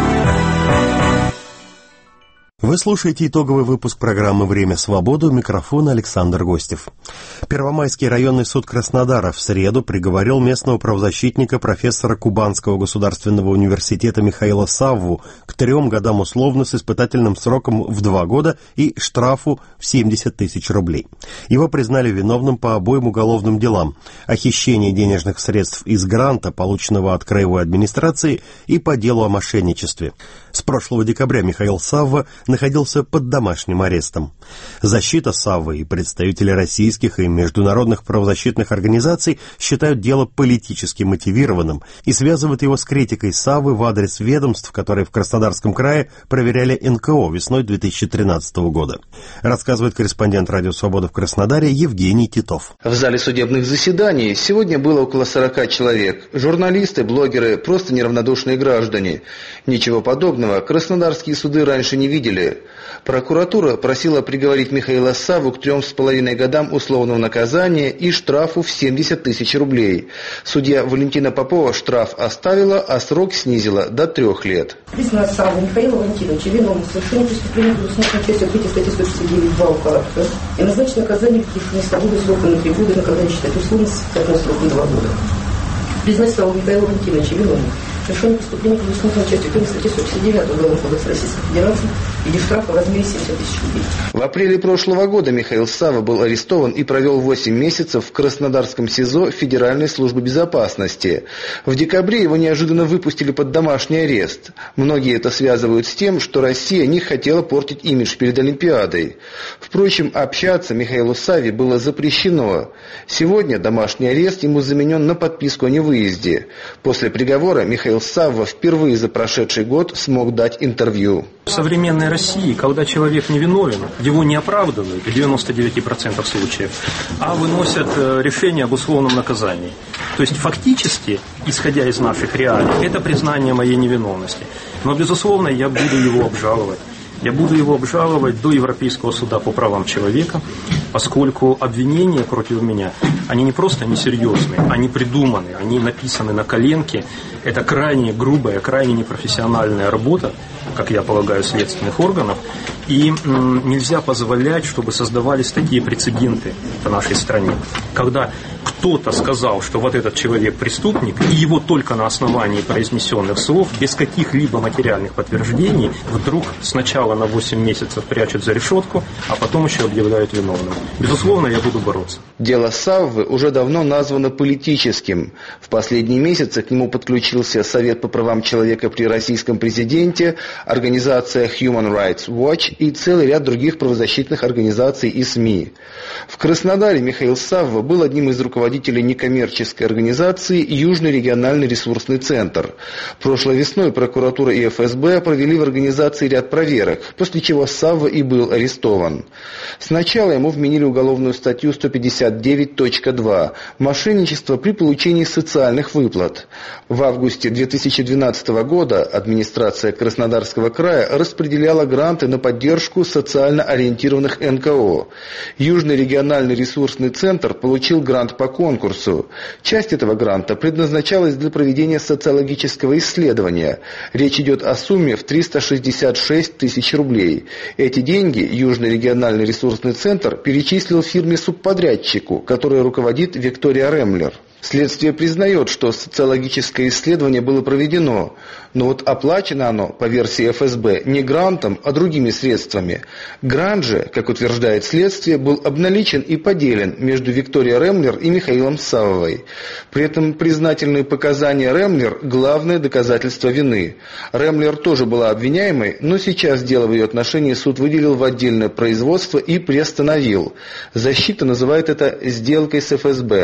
Вы слушаете итоговый выпуск программы «Время свободы», у микрофона Александр Гостев. Первомайский районный суд Краснодара в среду приговорил местного правозащитника, профессора Кубанского государственного университета Михаила Савву к трем годам условно с испытательным сроком в два года и штрафу в семьдесят тысяч рублей. Его признали виновным по обоим уголовным делам: о хищении денежных средств из гранта, полученного от краевой администрации, и по делу о мошенничестве. С прошлого декабря Михаил Савва находился под домашним арестом. Защита Саввы и представители российских и международных правозащитных организаций считают дело политически мотивированным и связывают его с критикой Саввы в адрес ведомств, которые в Краснодарском крае проверяли эн ка о весной две тысячи тринадцатого года. Рассказывает корреспондент Радио Свобода в Краснодаре Евгений Титов. В зале судебных заседаний сегодня было около сорока человек. Журналисты, блогеры, просто неравнодушные граждане. Ничего подобного краснодарские суды раньше не видели. Прокуратура просила приговорить Михаила Савву к трем с половиной годам условного наказания и штрафу в семьдесят тысяч рублей. Судья Валентина Попова штраф оставила, а срок снизила до трех лет. Признано Савву Михаила Валентиновича виновным в совершении преступления, предусмотренного частью третьей статьи сто шестьдесят девять два УК РФ, и назначено наказание лишения свободы сроком на три года, наказание считать условно с испытательным сроком два года. Признать Савву Михаила Валентиновича виновным в совершении преступления, предусмотренного частью первой статьи сто пятьдесят девять Уголовного кодекса Российской Федерации, в виде штрафа в размере семьдесят тысяч рублей. В апреле прошлого года Михаил Савва был арестован и провел восемь месяцев в Краснодарском СИЗО Федеральной службы безопасности. В декабре его неожиданно выпустили под домашний арест. Многие это связывают с тем, что Россия не хотела портить имидж перед Олимпиадой. Впрочем, общаться Михаилу Савве было запрещено. Сегодня домашний арест ему заменен на подписку о невыезде. После приговора Михаил Савва впервые за прошедший год смог дать интервью. В современной России, когда человек невиновен, его не оправдывают в девяноста девяти процентах случаев, а выносят решение об условном наказании. То есть фактически, исходя из наших реалий, это признание моей невиновности. Но, безусловно, я буду его обжаловать. Я буду его обжаловать до Европейского суда по правам человека, поскольку обвинения против меня, они не просто несерьезные, они придуманы, они написаны на коленке. Это крайне грубая, крайне непрофессиональная работа, как я полагаю, следственных органов. И м, нельзя позволять, чтобы создавались такие прецеденты в нашей стране. Когда кто-то сказал, что вот этот человек преступник, и его только на основании произнесенных слов, без каких-либо материальных подтверждений, вдруг сначала на восемь месяцев прячут за решетку, а потом еще объявляют виновным. Безусловно, я буду бороться. Дело Саввы уже давно названо политическим. В последние месяцы к нему подключился Совет по правам человека при российском президенте, организация Human Rights Watch и целый ряд других правозащитных организаций и СМИ. В Краснодаре Михаил Савва был одним из руководителей некоммерческой организации «Южный региональный ресурсный центр». Прошлой весной прокуратура и эф эс бэ провели в организации ряд проверок, после чего Савва и был арестован. Сначала ему вменили уголовную статью сто пятьдесят девять точка два «Мошенничество при получении социальных выплат». В августе две тысячи двенадцатого года администрация Краснодарского края распределяла гранты на поддержку социально ориентированных эн ка о. Южный региональный ресурсный центр получил грант по конкурсу. Часть этого гранта предназначалась для проведения социологического исследования. Речь идет о сумме в триста шестьдесят шесть тысяч рублей. Эти деньги Южный региональный ресурсный центр перечислил фирме-субподрядчику, которой руководит Виктория Ремлер. Следствие признает, что социологическое исследование было проведено, но вот оплачено оно, по версии эф эс бэ, не грантом, а другими средствами. Грант же, как утверждает следствие, был обналичен и поделен между Викторией Ремлер и Михаилом Саввой. При этом признательные показания Ремлер – главное доказательство вины. Ремлер тоже была обвиняемой, но сейчас дело в ее отношении суд выделил в отдельное производство и приостановил. Защита называет это «сделкой с эф эс бэ».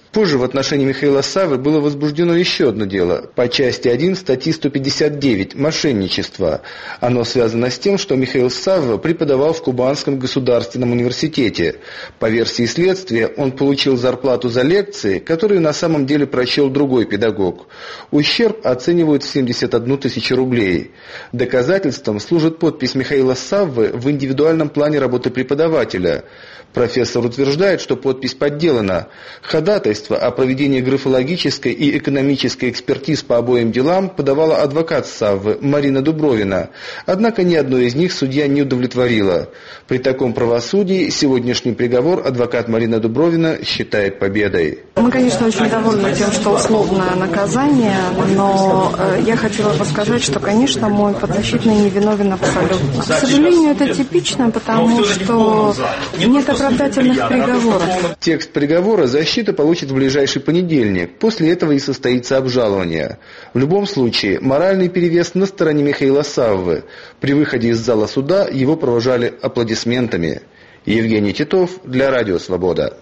Позже в отношении Михаила Саввы было возбуждено еще одно дело по части один статьи сто пятьдесят девять «Мошенничество». Оно связано с тем, что Михаил Савва преподавал в Кубанском государственном университете. По версии следствия, он получил зарплату за лекции, которые на самом деле прочел другой педагог. Ущерб оценивают в семьдесят одну тысячу рублей. Доказательством служит подпись Михаила Саввы в индивидуальном плане работы преподавателя. Профессор утверждает, что подпись подделана. Ходатайство о проведении графологической и экономической экспертиз по обоим делам подавала адвокат Саввы Марина Дубровина. Однако ни одной из них судья не удовлетворила. При таком правосудии сегодняшний приговор адвокат Марина Дубровина считает победой. Мы, конечно, очень довольны тем, что условное наказание, но э, я хотела бы сказать, что, конечно, мой подзащитный невиновен абсолютно. К сожалению, это типично, потому что нет оправдательных приговоров. Текст приговора защита получит в ближайший понедельник. После этого и состоится обжалование. В любом случае, моральный перевес на стороне Михаила Саввы. При выходе из зала суда его провожали аплодисментами. Евгений Титов для Радио Свобода.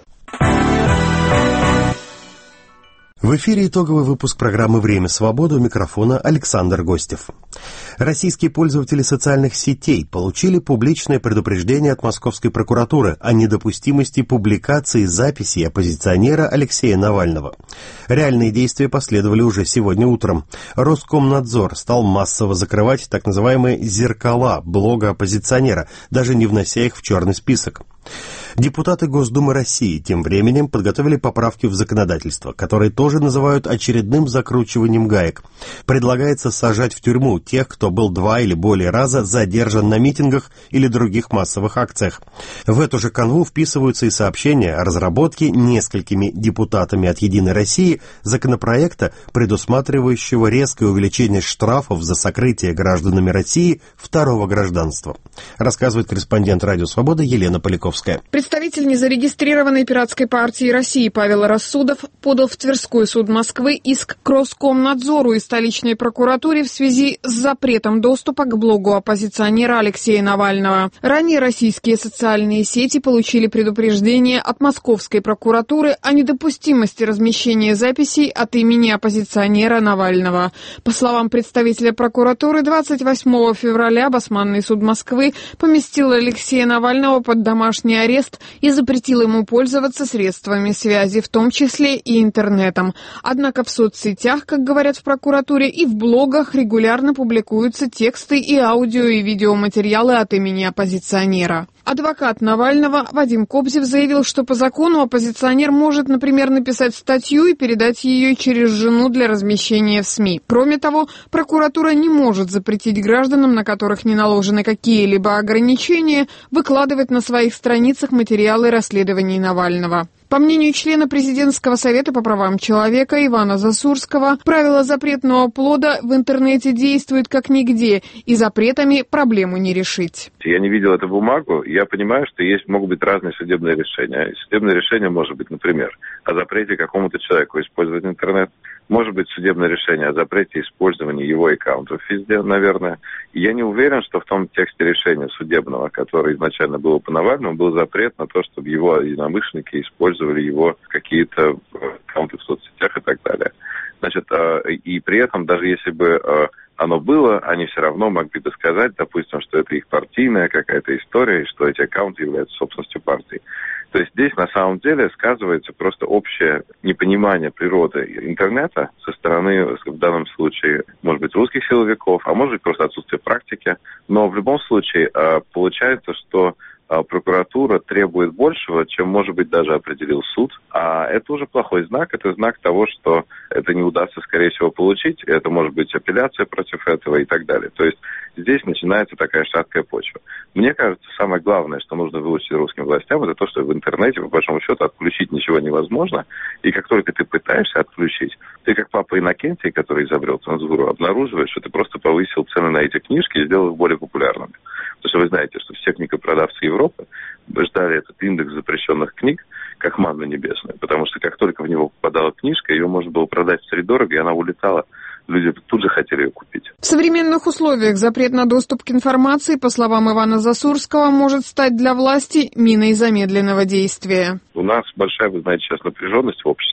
В эфире итоговый выпуск программы «Время свободы», у микрофона Александр Гостев. Российские пользователи социальных сетей получили публичное предупреждение от Московской прокуратуры о недопустимости публикации записей оппозиционера Алексея Навального. Реальные действия последовали уже сегодня утром. Роскомнадзор стал массово закрывать так называемые «зеркала» блога оппозиционера, даже не внося их в черный список. Депутаты Госдумы России тем временем подготовили поправки в законодательство, которые тоже называют очередным закручиванием гаек. Предлагается сажать в тюрьму тех, кто был два или более раза задержан на митингах или других массовых акциях. В эту же канву вписываются и сообщения о разработке несколькими депутатами от «Единой России» законопроекта, предусматривающего резкое увеличение штрафов за сокрытие гражданами России второго гражданства. Рассказывает корреспондент «Радио Свобода» Елена Поляковская. Представитель незарегистрированной пиратской партии России Павел Рассудов подал в Тверской суд Москвы иск к Роскомнадзору и столичной прокуратуре в связи с запретом доступа к блогу оппозиционера Алексея Навального. Ранее российские социальные сети получили предупреждение от Московской прокуратуры о недопустимости размещения записей от имени оппозиционера Навального. По словам представителя прокуратуры, двадцать восьмого февраля Басманный суд Москвы поместил Алексея Навального под домашний арест и запретил ему пользоваться средствами связи, в том числе и интернетом. Однако в соцсетях, как говорят в прокуратуре, и в блогах регулярно публикуются тексты и аудио и видеоматериалы от имени оппозиционера. Адвокат Навального Вадим Кобзев заявил, что по закону оппозиционер может, например, написать статью и передать ее через жену для размещения в СМИ. Кроме того, прокуратура не может запретить гражданам, на которых не наложены какие-либо ограничения, выкладывать на своих страницах материалы расследований Навального. По мнению члена Президентского совета по правам человека Ивана Засурского, правило запретного плода в интернете действует как нигде, и запретами проблему не решить. Я не видел эту бумагу, я понимаю, что есть могут быть разные судебные решения. Судебное решение может быть, например, о запрете какому-то человеку использовать интернет. Может быть, судебное решение о запрете использования его аккаунтов везде, наверное. И я не уверен, что в том тексте решения судебного, которое изначально было по Навальному, был запрет на то, чтобы его единомышленники использовали его какие-то аккаунты в соцсетях и так далее. Значит, и при этом, даже если бы оно было, они все равно могли бы сказать, допустим, что это их партийная какая-то история, и что эти аккаунты являются собственностью партии. То есть здесь на самом деле сказывается просто общее непонимание природы интернета со стороны, в данном случае, может быть, русских силовиков, а может быть, просто отсутствие практики. Но в любом случае получается, что прокуратура требует большего, чем, может быть, даже определил суд. А это уже плохой знак. Это знак того, что это не удастся, скорее всего, получить. Это может быть апелляция против этого и так далее. То есть здесь начинается такая шаткая почва. Мне кажется, самое главное, что нужно выучить русским властям, это то, что в интернете, по большому счету, отключить ничего невозможно. И как только ты пытаешься отключить, ты, как папа Иннокентий, который изобрел цензуру, обнаруживаешь, что ты просто повысил цены на эти книжки и сделал их более популярными. Потому что вы знаете, что все книгопродавцы Европы ждали этот индекс запрещенных книг как манну небесную. Потому что как только в него попадала книжка, ее можно было продать втридорого, и она улетала. Люди тут же хотели ее купить. В современных условиях запрет на доступ к информации, по словам Ивана Засурского, может стать для власти миной замедленного действия. У нас большая, вы знаете, сейчас напряженность в обществе.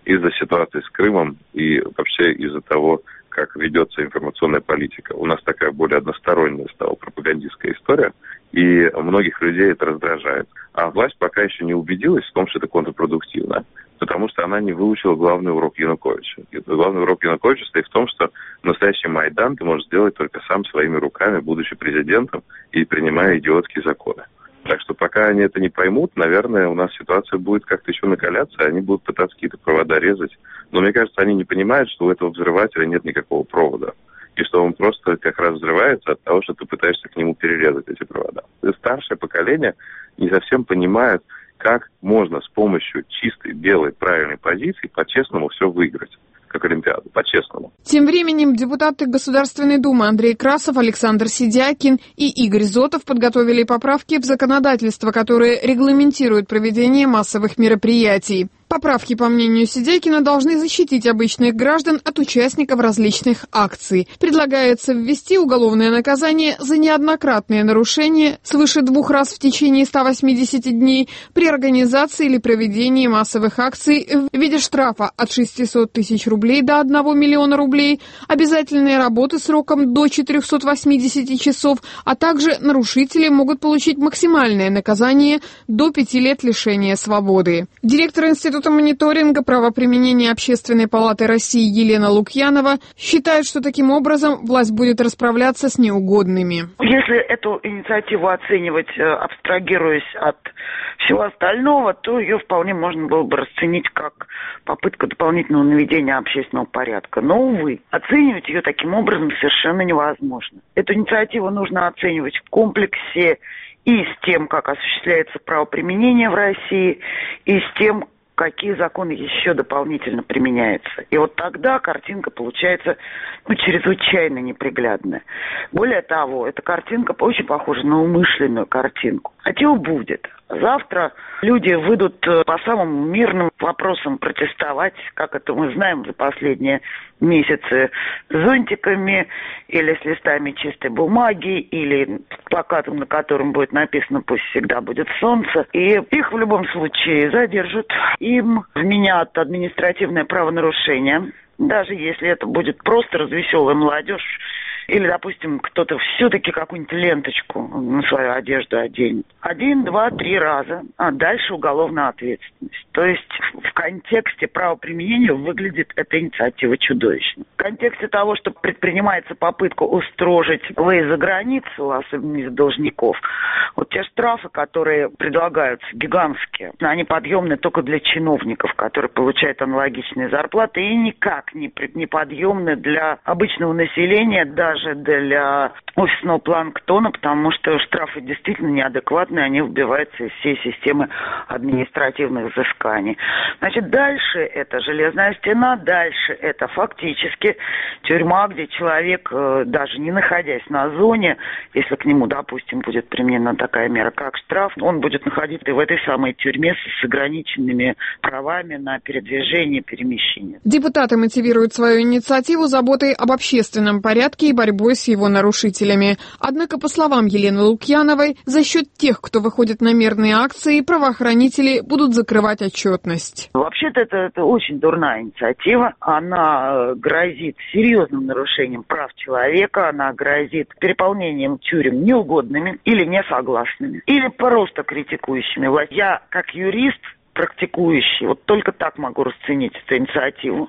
из-за ситуации с Крымом и вообще из-за того, как ведется информационная политика. У нас такая более односторонняя стала пропагандистская история, и многих людей это раздражает. А власть пока еще не убедилась в том, что это контрпродуктивно, потому что она не выучила главный урок Януковича. И главный урок Януковича стоит в том, что настоящий Майдан ты можешь сделать только сам своими руками, будучи президентом и принимая идиотские законы. Так что пока они это не поймут, наверное, у нас ситуация будет как-то еще накаляться, и они будут пытаться какие-то провода резать. Но мне кажется, они не понимают, что у этого взрывателя нет никакого провода. И что он просто как раз взрывается от того, что ты пытаешься к нему перерезать эти провода. И старшее поколение не совсем понимает, как можно с помощью чистой, белой, правильной позиции по-честному все выиграть. Как Олимпиаду, по-честному. Тем временем депутаты Государственной Думы Андрей Красов, Александр Сидякин и Игорь Зотов подготовили поправки в законодательство, которые регламентируют проведение массовых мероприятий. Поправки, по мнению Сидякина, должны защитить обычных граждан от участников различных акций. Предлагается ввести уголовное наказание за неоднократные нарушения свыше двух раз в течение ста восьмидесяти дней при организации или проведении массовых акций в виде штрафа от шестисот тысяч рублей до одного миллиона рублей, обязательные работы сроком до четырехсот восьмидесяти часов, а также нарушители могут получить максимальное наказание до пяти лет лишения свободы. Директор Института мониторинга правоприменения Общественной палаты России Елена Лукьянова считает, что таким образом власть будет расправляться с неугодными. Если эту инициативу оценивать, абстрагируясь от всего остального, то ее вполне можно было бы расценить как попытка дополнительного наведения общественного порядка. Но, увы, оценивать ее таким образом совершенно невозможно. Эту инициативу нужно оценивать в комплексе и с тем, как осуществляется правоприменение в России, и с тем, какие законы еще дополнительно применяются. И вот тогда картинка получается ну, чрезвычайно неприглядная. Более того, эта картинка очень похожа на умышленную картинку. А чего будет? Завтра люди выйдут по самым мирным вопросам протестовать, как это мы знаем за последние месяцы, с зонтиками или с листами чистой бумаги, или с плакатом, на котором будет написано «Пусть всегда будет солнце». И их в любом случае задержат. Им вменят административное правонарушение, даже если это будет просто развеселая молодежь, или, допустим, кто-то все-таки какую-нибудь ленточку на свою одежду оденет. Один, два, три раза, а дальше уголовная ответственность. То есть в контексте правоприменения выглядит эта инициатива чудовищно. В контексте того, что предпринимается попытка устрожить выезд за границу, особенно из должников, вот те штрафы, которые предлагаются, гигантские, они подъемны только для чиновников, которые получают аналогичные зарплаты, и никак не, не подъемны для обычного населения, даже даже для офисного планктона, потому что штрафы действительно неадекватные, они выбиваются из всей системы административных взысканий. Значит, дальше это железная стена, дальше это фактически тюрьма, где человек, даже не находясь на зоне, если к нему, допустим, будет применена такая мера, как штраф, он будет находиться в этой самой тюрьме с ограниченными правами на передвижение, перемещение. Депутаты мотивируют свою инициативу заботой об общественном порядке и борьбой с его нарушителями. Однако, по словам Елены Лукьяновой, за счет тех, кто выходит на мирные акции, правоохранители будут закрывать отчетность. Вообще-то это, это очень дурная инициатива. Она грозит серьезным нарушением прав человека, она грозит переполнением тюрем неугодными или несогласными, или просто критикующими власть. Я, как юрист, практикующий, вот только так могу расценить эту инициативу.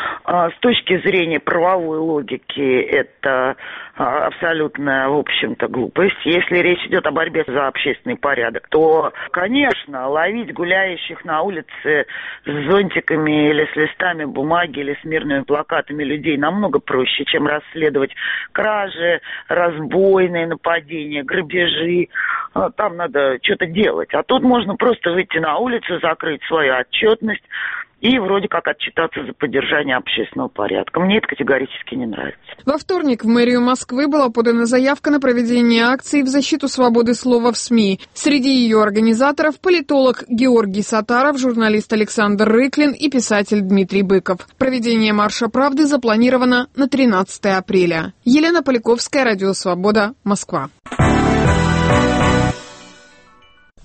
С точки зрения правовой логики это абсолютная, в общем-то, глупость. Если речь идет о борьбе за общественный порядок, то, конечно, ловить гуляющих на улице с зонтиками или с листами бумаги или с мирными плакатами людей намного проще, чем расследовать кражи, разбойные нападения, грабежи. Там надо что-то делать. А тут можно просто выйти на улицу, закрыть свою отчетность и вроде как отчитаться за поддержание общественного порядка. Мне это категорически не нравится. Во вторник в мэрию Москвы была подана заявка на проведение акции в защиту свободы слова в СМИ. Среди ее организаторов политолог Георгий Сатаров, журналист Александр Рыклин и писатель Дмитрий Быков. Проведение Марша правды запланировано на тринадцатое апреля. Елена Поляковская, Радио Свобода, Москва.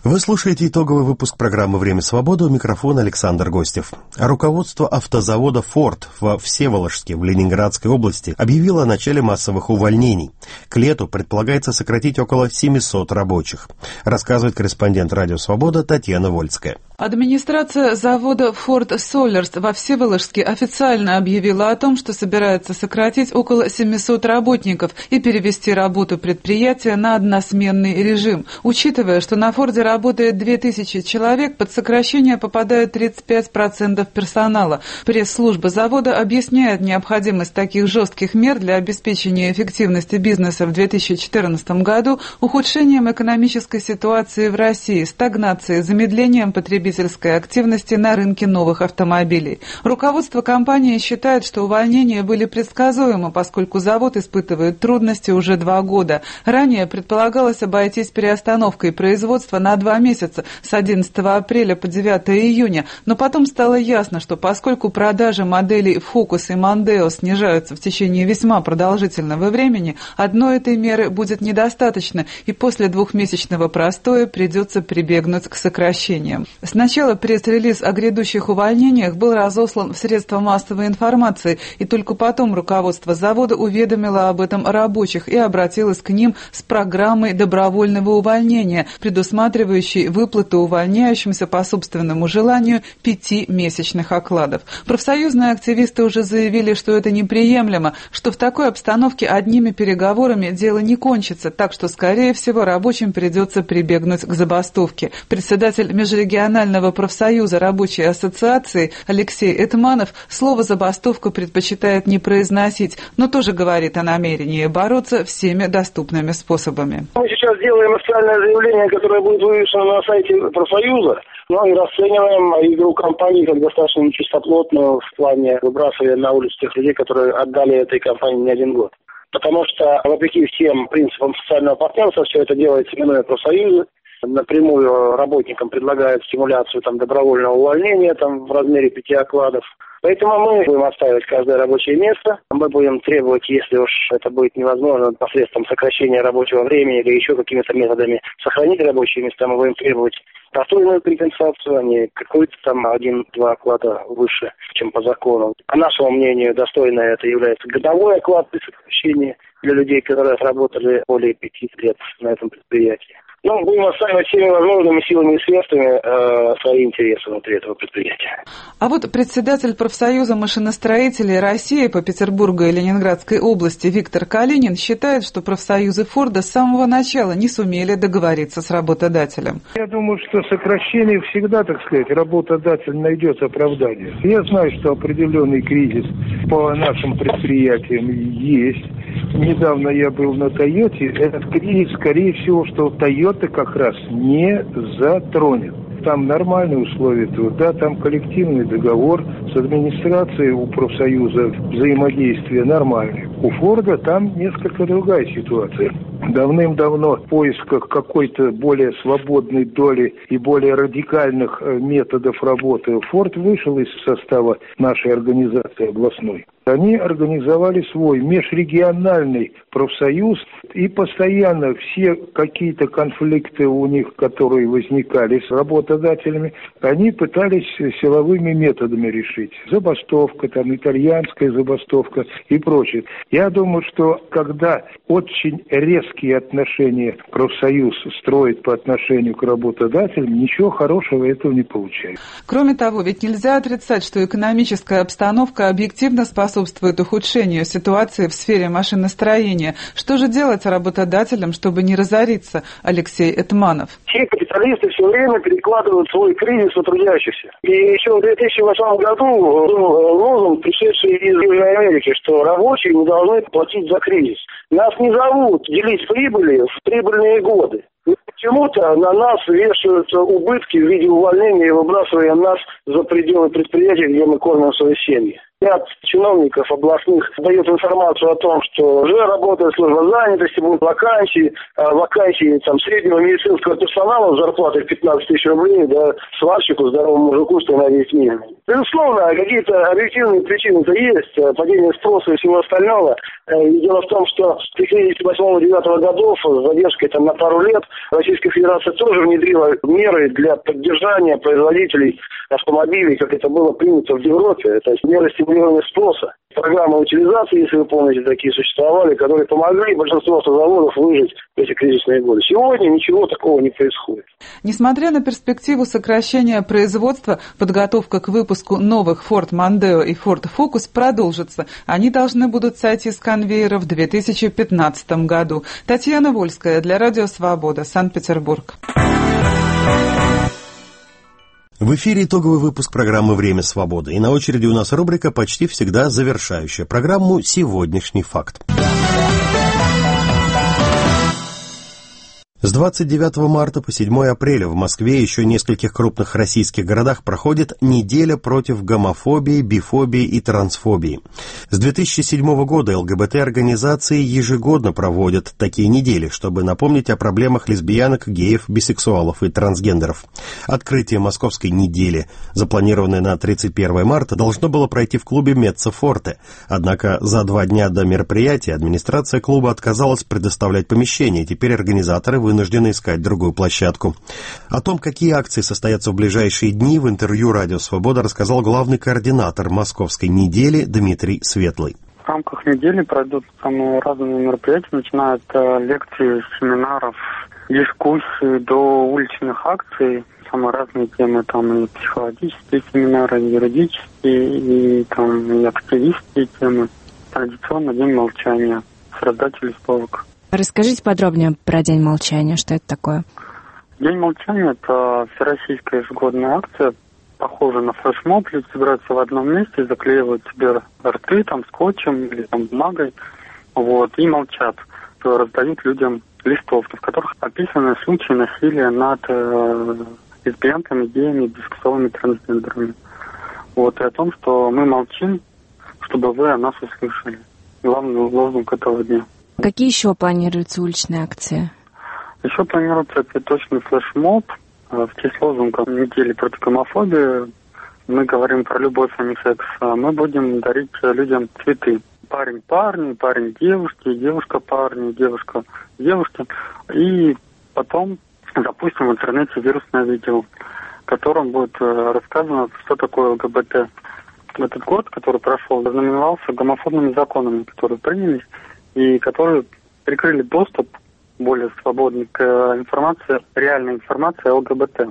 Вы слушаете итоговый выпуск программы «Время свободы», у микрофона Александр Гостев. Руководство автозавода «Форд» во Всеволожске в Ленинградской области объявило о начале массовых увольнений. К лету предполагается сократить около семисот рабочих, рассказывает корреспондент «Радио Свобода» Татьяна Вольская. Администрация завода Ford Solars во Всеволожске официально объявила о том, что собирается сократить около семисот работников и перевести работу предприятия на односменный режим. Учитывая, что на Форде работает две тысячи человек, под сокращение попадает тридцать пять процентов персонала. Пресс-служба завода объясняет необходимость таких жестких мер для обеспечения эффективности бизнеса в две тысячи четырнадцатом году ухудшением экономической ситуации в России, стагнацией, замедлением потребительской активности на рынке новых автомобилей. Руководство компании считает, что увольнения были предсказуемы, поскольку завод испытывает трудности уже два года. Ранее предполагалось обойтись переостановкой производства на два месяца, с одиннадцатого апреля по девятое июня, но потом стало ясно, что поскольку продажи моделей Focus и Mondeo снижаются в течение весьма продолжительного времени, одной этой меры будет недостаточно, и после двухмесячного простоя придется прибегнуть к сокращениям. Сначала пресс-релиз о грядущих увольнениях был разослан в средства массовой информации, и только потом руководство завода уведомило об этом рабочих и обратилось к ним с программой добровольного увольнения, предусматривающей выплату увольняющимся по собственному желанию пяти месячных окладов. Профсоюзные активисты уже заявили, что это неприемлемо, что в такой обстановке одними переговорами дело не кончится, так что, скорее всего, рабочим придется прибегнуть к забастовке. Председатель межрегионального профсоюза рабочей ассоциации Алексей Этманов слово «забастовка» предпочитает не произносить, но тоже говорит о намерении бороться всеми доступными способами. Мы сейчас делаем официальное заявление, которое будет вывешено на сайте профсоюза. Ну и расцениваем игру компании как достаточно нечистоплотную в плане выбрасывания на улицу тех людей, которые отдали этой компании не один год. Потому что, вопреки всем принципам социального партнерства, все это делается минуя профсоюзы. Напрямую работникам предлагают стимуляцию там, добровольного увольнения там, в размере пяти окладов. Поэтому мы будем отстаивать каждое рабочее место. Мы будем требовать, если уж это будет невозможно, посредством сокращения рабочего времени или еще какими-то методами сохранить рабочие места, мы будем требовать достойную компенсацию, а не какой-то там один-два оклада выше, чем по закону. По нашему мнению, достойно это является годовой оклад при сокращении для людей, которые отработали более пяти лет на этом предприятии. Ну, будем отстаивать всеми возможными силами и средствами э, свои интересы внутри этого предприятия. А вот председатель профсоюза машиностроителей России по Петербургу и Ленинградской области Виктор Калинин считает, что профсоюзы Форда с самого начала не сумели договориться с работодателем. Я думаю, что сокращение всегда, так сказать, работодатель найдет оправдание. Я знаю, что определенный кризис по нашим предприятиям есть. Недавно я был на Тойоте. Этот кризис, скорее всего, что Тойота как раз не затронет. Там нормальные условия труда, там коллективный договор с администрацией у профсоюза, взаимодействие нормальное. У Форда там несколько другая ситуация. Давным-давно в поисках какой-то более свободной доли и более радикальных методов работы Форд вышел из состава нашей организации областной. Они организовали свой межрегиональный профсоюз, и постоянно все какие-то конфликты у них, которые возникали с работодателями, они пытались силовыми методами решить. Забастовка, там итальянская забастовка и прочее. Я думаю, что когда очень резкие отношения профсоюз строит по отношению к работодателям, ничего хорошего этого не получается. Кроме того, ведь нельзя отрицать, что экономическая обстановка объективно способствует ухудшению ситуации в сфере машиностроения. Что же делать работодателям, чтобы не разориться? Алексей Этманов. Все капиталисты все время перекладывают свой кризис на трудящихся. И еще в две тысячи восьмом году был лозунг, пришедший из Южной Америки, что рабочие не должны платить за кризис. Нас не зовут делить прибыли в прибыльные годы. Почему-то на нас вешаются убытки в виде увольнения и выбрасывания нас за пределы предприятия, где мы кормим свои семьи. Ряд чиновников областных дает информацию о том, что уже работает служба занятости, будут вакансии, а вакансии там, среднего медицинского персонала с зарплатой в пятнадцать тысяч рублей, да, сварщику, здоровому мужику, что на весь мир. Безусловно, какие-то объективные причины-то есть, падение спроса и всего остального. И дело в том, что с тысяча девятьсот восьмого — девятого годов с задержкой там, на пару лет Российская Федерация тоже внедрила меры для поддержания производителей автомобилей, как это было принято в Европе. То есть меры стимулирования спроса. Программы утилизации, если вы помните, такие существовали, которые помогли большинству автозаводов выжить в эти кризисные годы. Сегодня ничего такого не происходит. Несмотря на перспективу сокращения производства, подготовка к выпуску новых Ford Mondeo и Ford Focus продолжится. Они должны будут сойти с конвейера в две тысячи пятнадцатом году. Татьяна Вольская для Радио Свобода, Санкт-Петербург. В эфире итоговый выпуск программы «Время свободы». И на очереди у нас рубрика, почти всегда завершающая программу «Сегодняшний факт». С двадцать девятого марта по седьмое апреля в Москве и еще нескольких крупных российских городах проходит неделя против гомофобии, бифобии и трансфобии. С две тысячи седьмого года ЛГБТ-организации ежегодно проводят такие недели, чтобы напомнить о проблемах лесбиянок, геев, бисексуалов и трансгендеров. Открытие московской недели, запланированное на тридцать первое марта, должно было пройти в клубе Mezzo Forte. Однако за два дня до мероприятия администрация клуба отказалась предоставлять помещение, и теперь организаторы вынуждены искать другую площадку. О том, какие акции состоятся в ближайшие дни, в интервью «Радио Свобода» рассказал главный координатор московской недели Дмитрий Светлый. В рамках недели пройдут самые разные мероприятия, начиная от э, лекций, семинаров, дискуссий до уличных акций. Самые разные темы, там и психологические семинары, и юридические, и, там, и активистские темы. Традиционно День молчания с раздачей листовок. Расскажите подробнее про День молчания, что это такое? День молчания – это всероссийская ежегодная акция, похожая на флешмоб. Люди собираются в одном месте, заклеивают себе рты там, скотчем или там, бумагой, вот, и молчат. Раздают людям листовки, в которых описаны случаи насилия над э, лесбиянками, геями, бисексуалами, трансгендерами. Вот, и о том, что мы молчим, чтобы вы о нас услышали. Главный лозунг этого дня. Какие еще планируются уличные акции? Еще планируется цветочный флешмоб в честь лозунга недели против гомофобии. Мы говорим про любовь, а не секс. Мы будем дарить людям цветы. Парень парню, парень девушке, девушка парню, девушка девушке. И потом запустим в интернете вирусное видео, в котором будет рассказано, что такое ЛГБТ. Этот год, который прошел, знаменовался гомофобными законами, которые принялись, и которые прикрыли доступ более свободный к информации, реальной информации о ЛГБТ.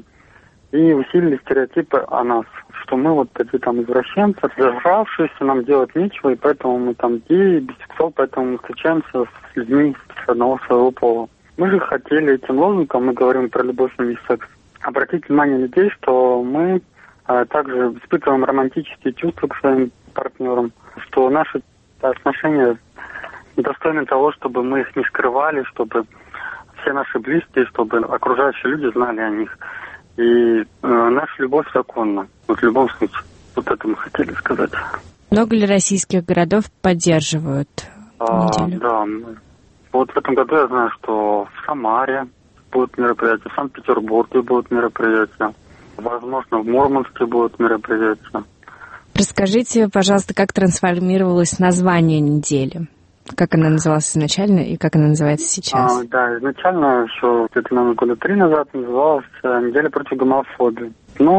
И усилили стереотипы о нас, что мы вот такие там извращенцы, зажравшиеся, нам делать нечего, и поэтому мы там геи, бисексуалы, поэтому мы встречаемся с людьми с одного своего пола. Мы же хотели этим лозунгом, мы говорим про любовь, а не секс, обратить внимание людей, что мы а, также испытываем романтические чувства к своим партнерам, что наши отношения достойны того, чтобы мы их не скрывали, чтобы все наши близкие, чтобы окружающие люди знали о них. И э, наша любовь законна. Вот в любом случае. Вот это мы хотели сказать. Много ли российских городов поддерживают а, неделю? Да. Вот в этом году я знаю, что в Самаре будут мероприятия, в Санкт-Петербурге будут мероприятия. Возможно, в Мурманске будут мероприятия. Расскажите, пожалуйста, как трансформировалось название недели? Как она называлась изначально и как она называется сейчас? А, да, изначально еще где-то, наверное, года три назад называлась «Неделя против гомофобии».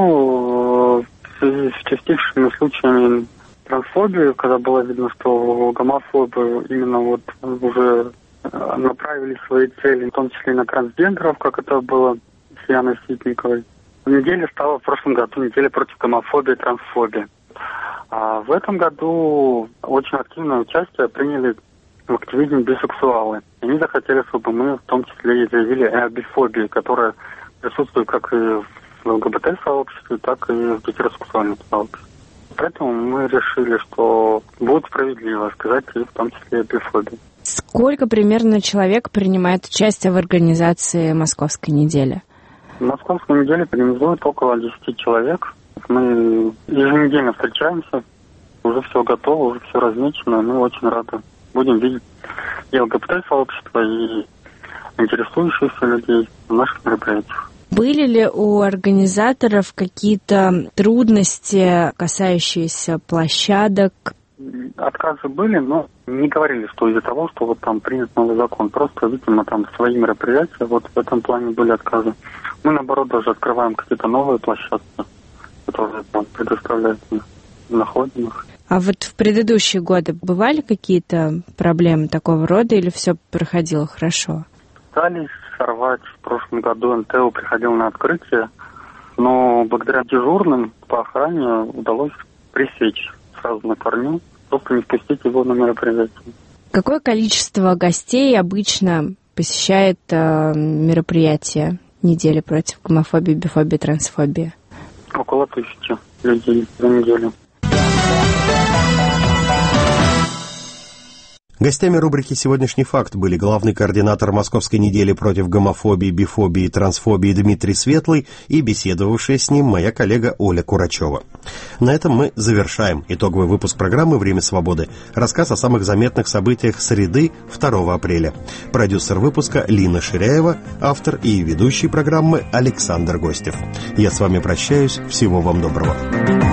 Ну, в связи с частичными случаями трансфобии, когда было видно, что гомофобы именно вот уже направили свои цели, в том числе и на трансгендеров, как это было с Яной Ситниковой. Неделя стала в прошлом году «Неделя против гомофобии и трансфобии». А в этом году очень активное участие приняли в активизме бисексуалы. Они захотели, чтобы мы в том числе и заявили о бифобии, которая присутствует как и в ЛГБТ-сообществе, так и в гетеросексуальном сообществе. Поэтому мы решили, что будет справедливо сказать и в том числе о бифобии. Сколько примерно человек принимает участие в организации Московской недели? В Московской неделе организуют около десяти человек. Мы еженедельно встречаемся Уже все готово, уже все размечено. Мы очень рады будем видеть и ЛГБТ-сообщество, и интересующихся людей в наших мероприятиях. Были ли у организаторов какие-то трудности, касающиеся площадок? Отказы были, но не говорили, что из-за того, что вот там принят новый закон. Просто, видимо, там свои мероприятия, вот в этом плане были отказы. Мы, наоборот, даже открываем какие-то новые площадки, которые там предоставляют находим их. А вот в предыдущие годы бывали какие-то проблемы такого рода или все проходило хорошо? Пытались сорвать. В прошлом году эн тэ о приходил на открытие, но благодаря дежурным по охране удалось пресечь сразу на корню, просто не впустить его на мероприятие. Какое количество гостей обычно посещает э, мероприятие недели против гомофобии, бифобии, трансфобии? Около тысячи людей за неделю. Гостями рубрики «Сегодняшний факт» были главный координатор Московской недели против гомофобии, бифобии и трансфобии Дмитрий Светлый и беседовавшая с ним моя коллега Оля Курачева. На этом мы завершаем итоговый выпуск программы «Время свободы». Рассказ о самых заметных событиях среды, второго апреля. Продюсер выпуска Лина Ширяева, автор и ведущий программы Александр Гостев. Я с вами прощаюсь. Всего вам доброго.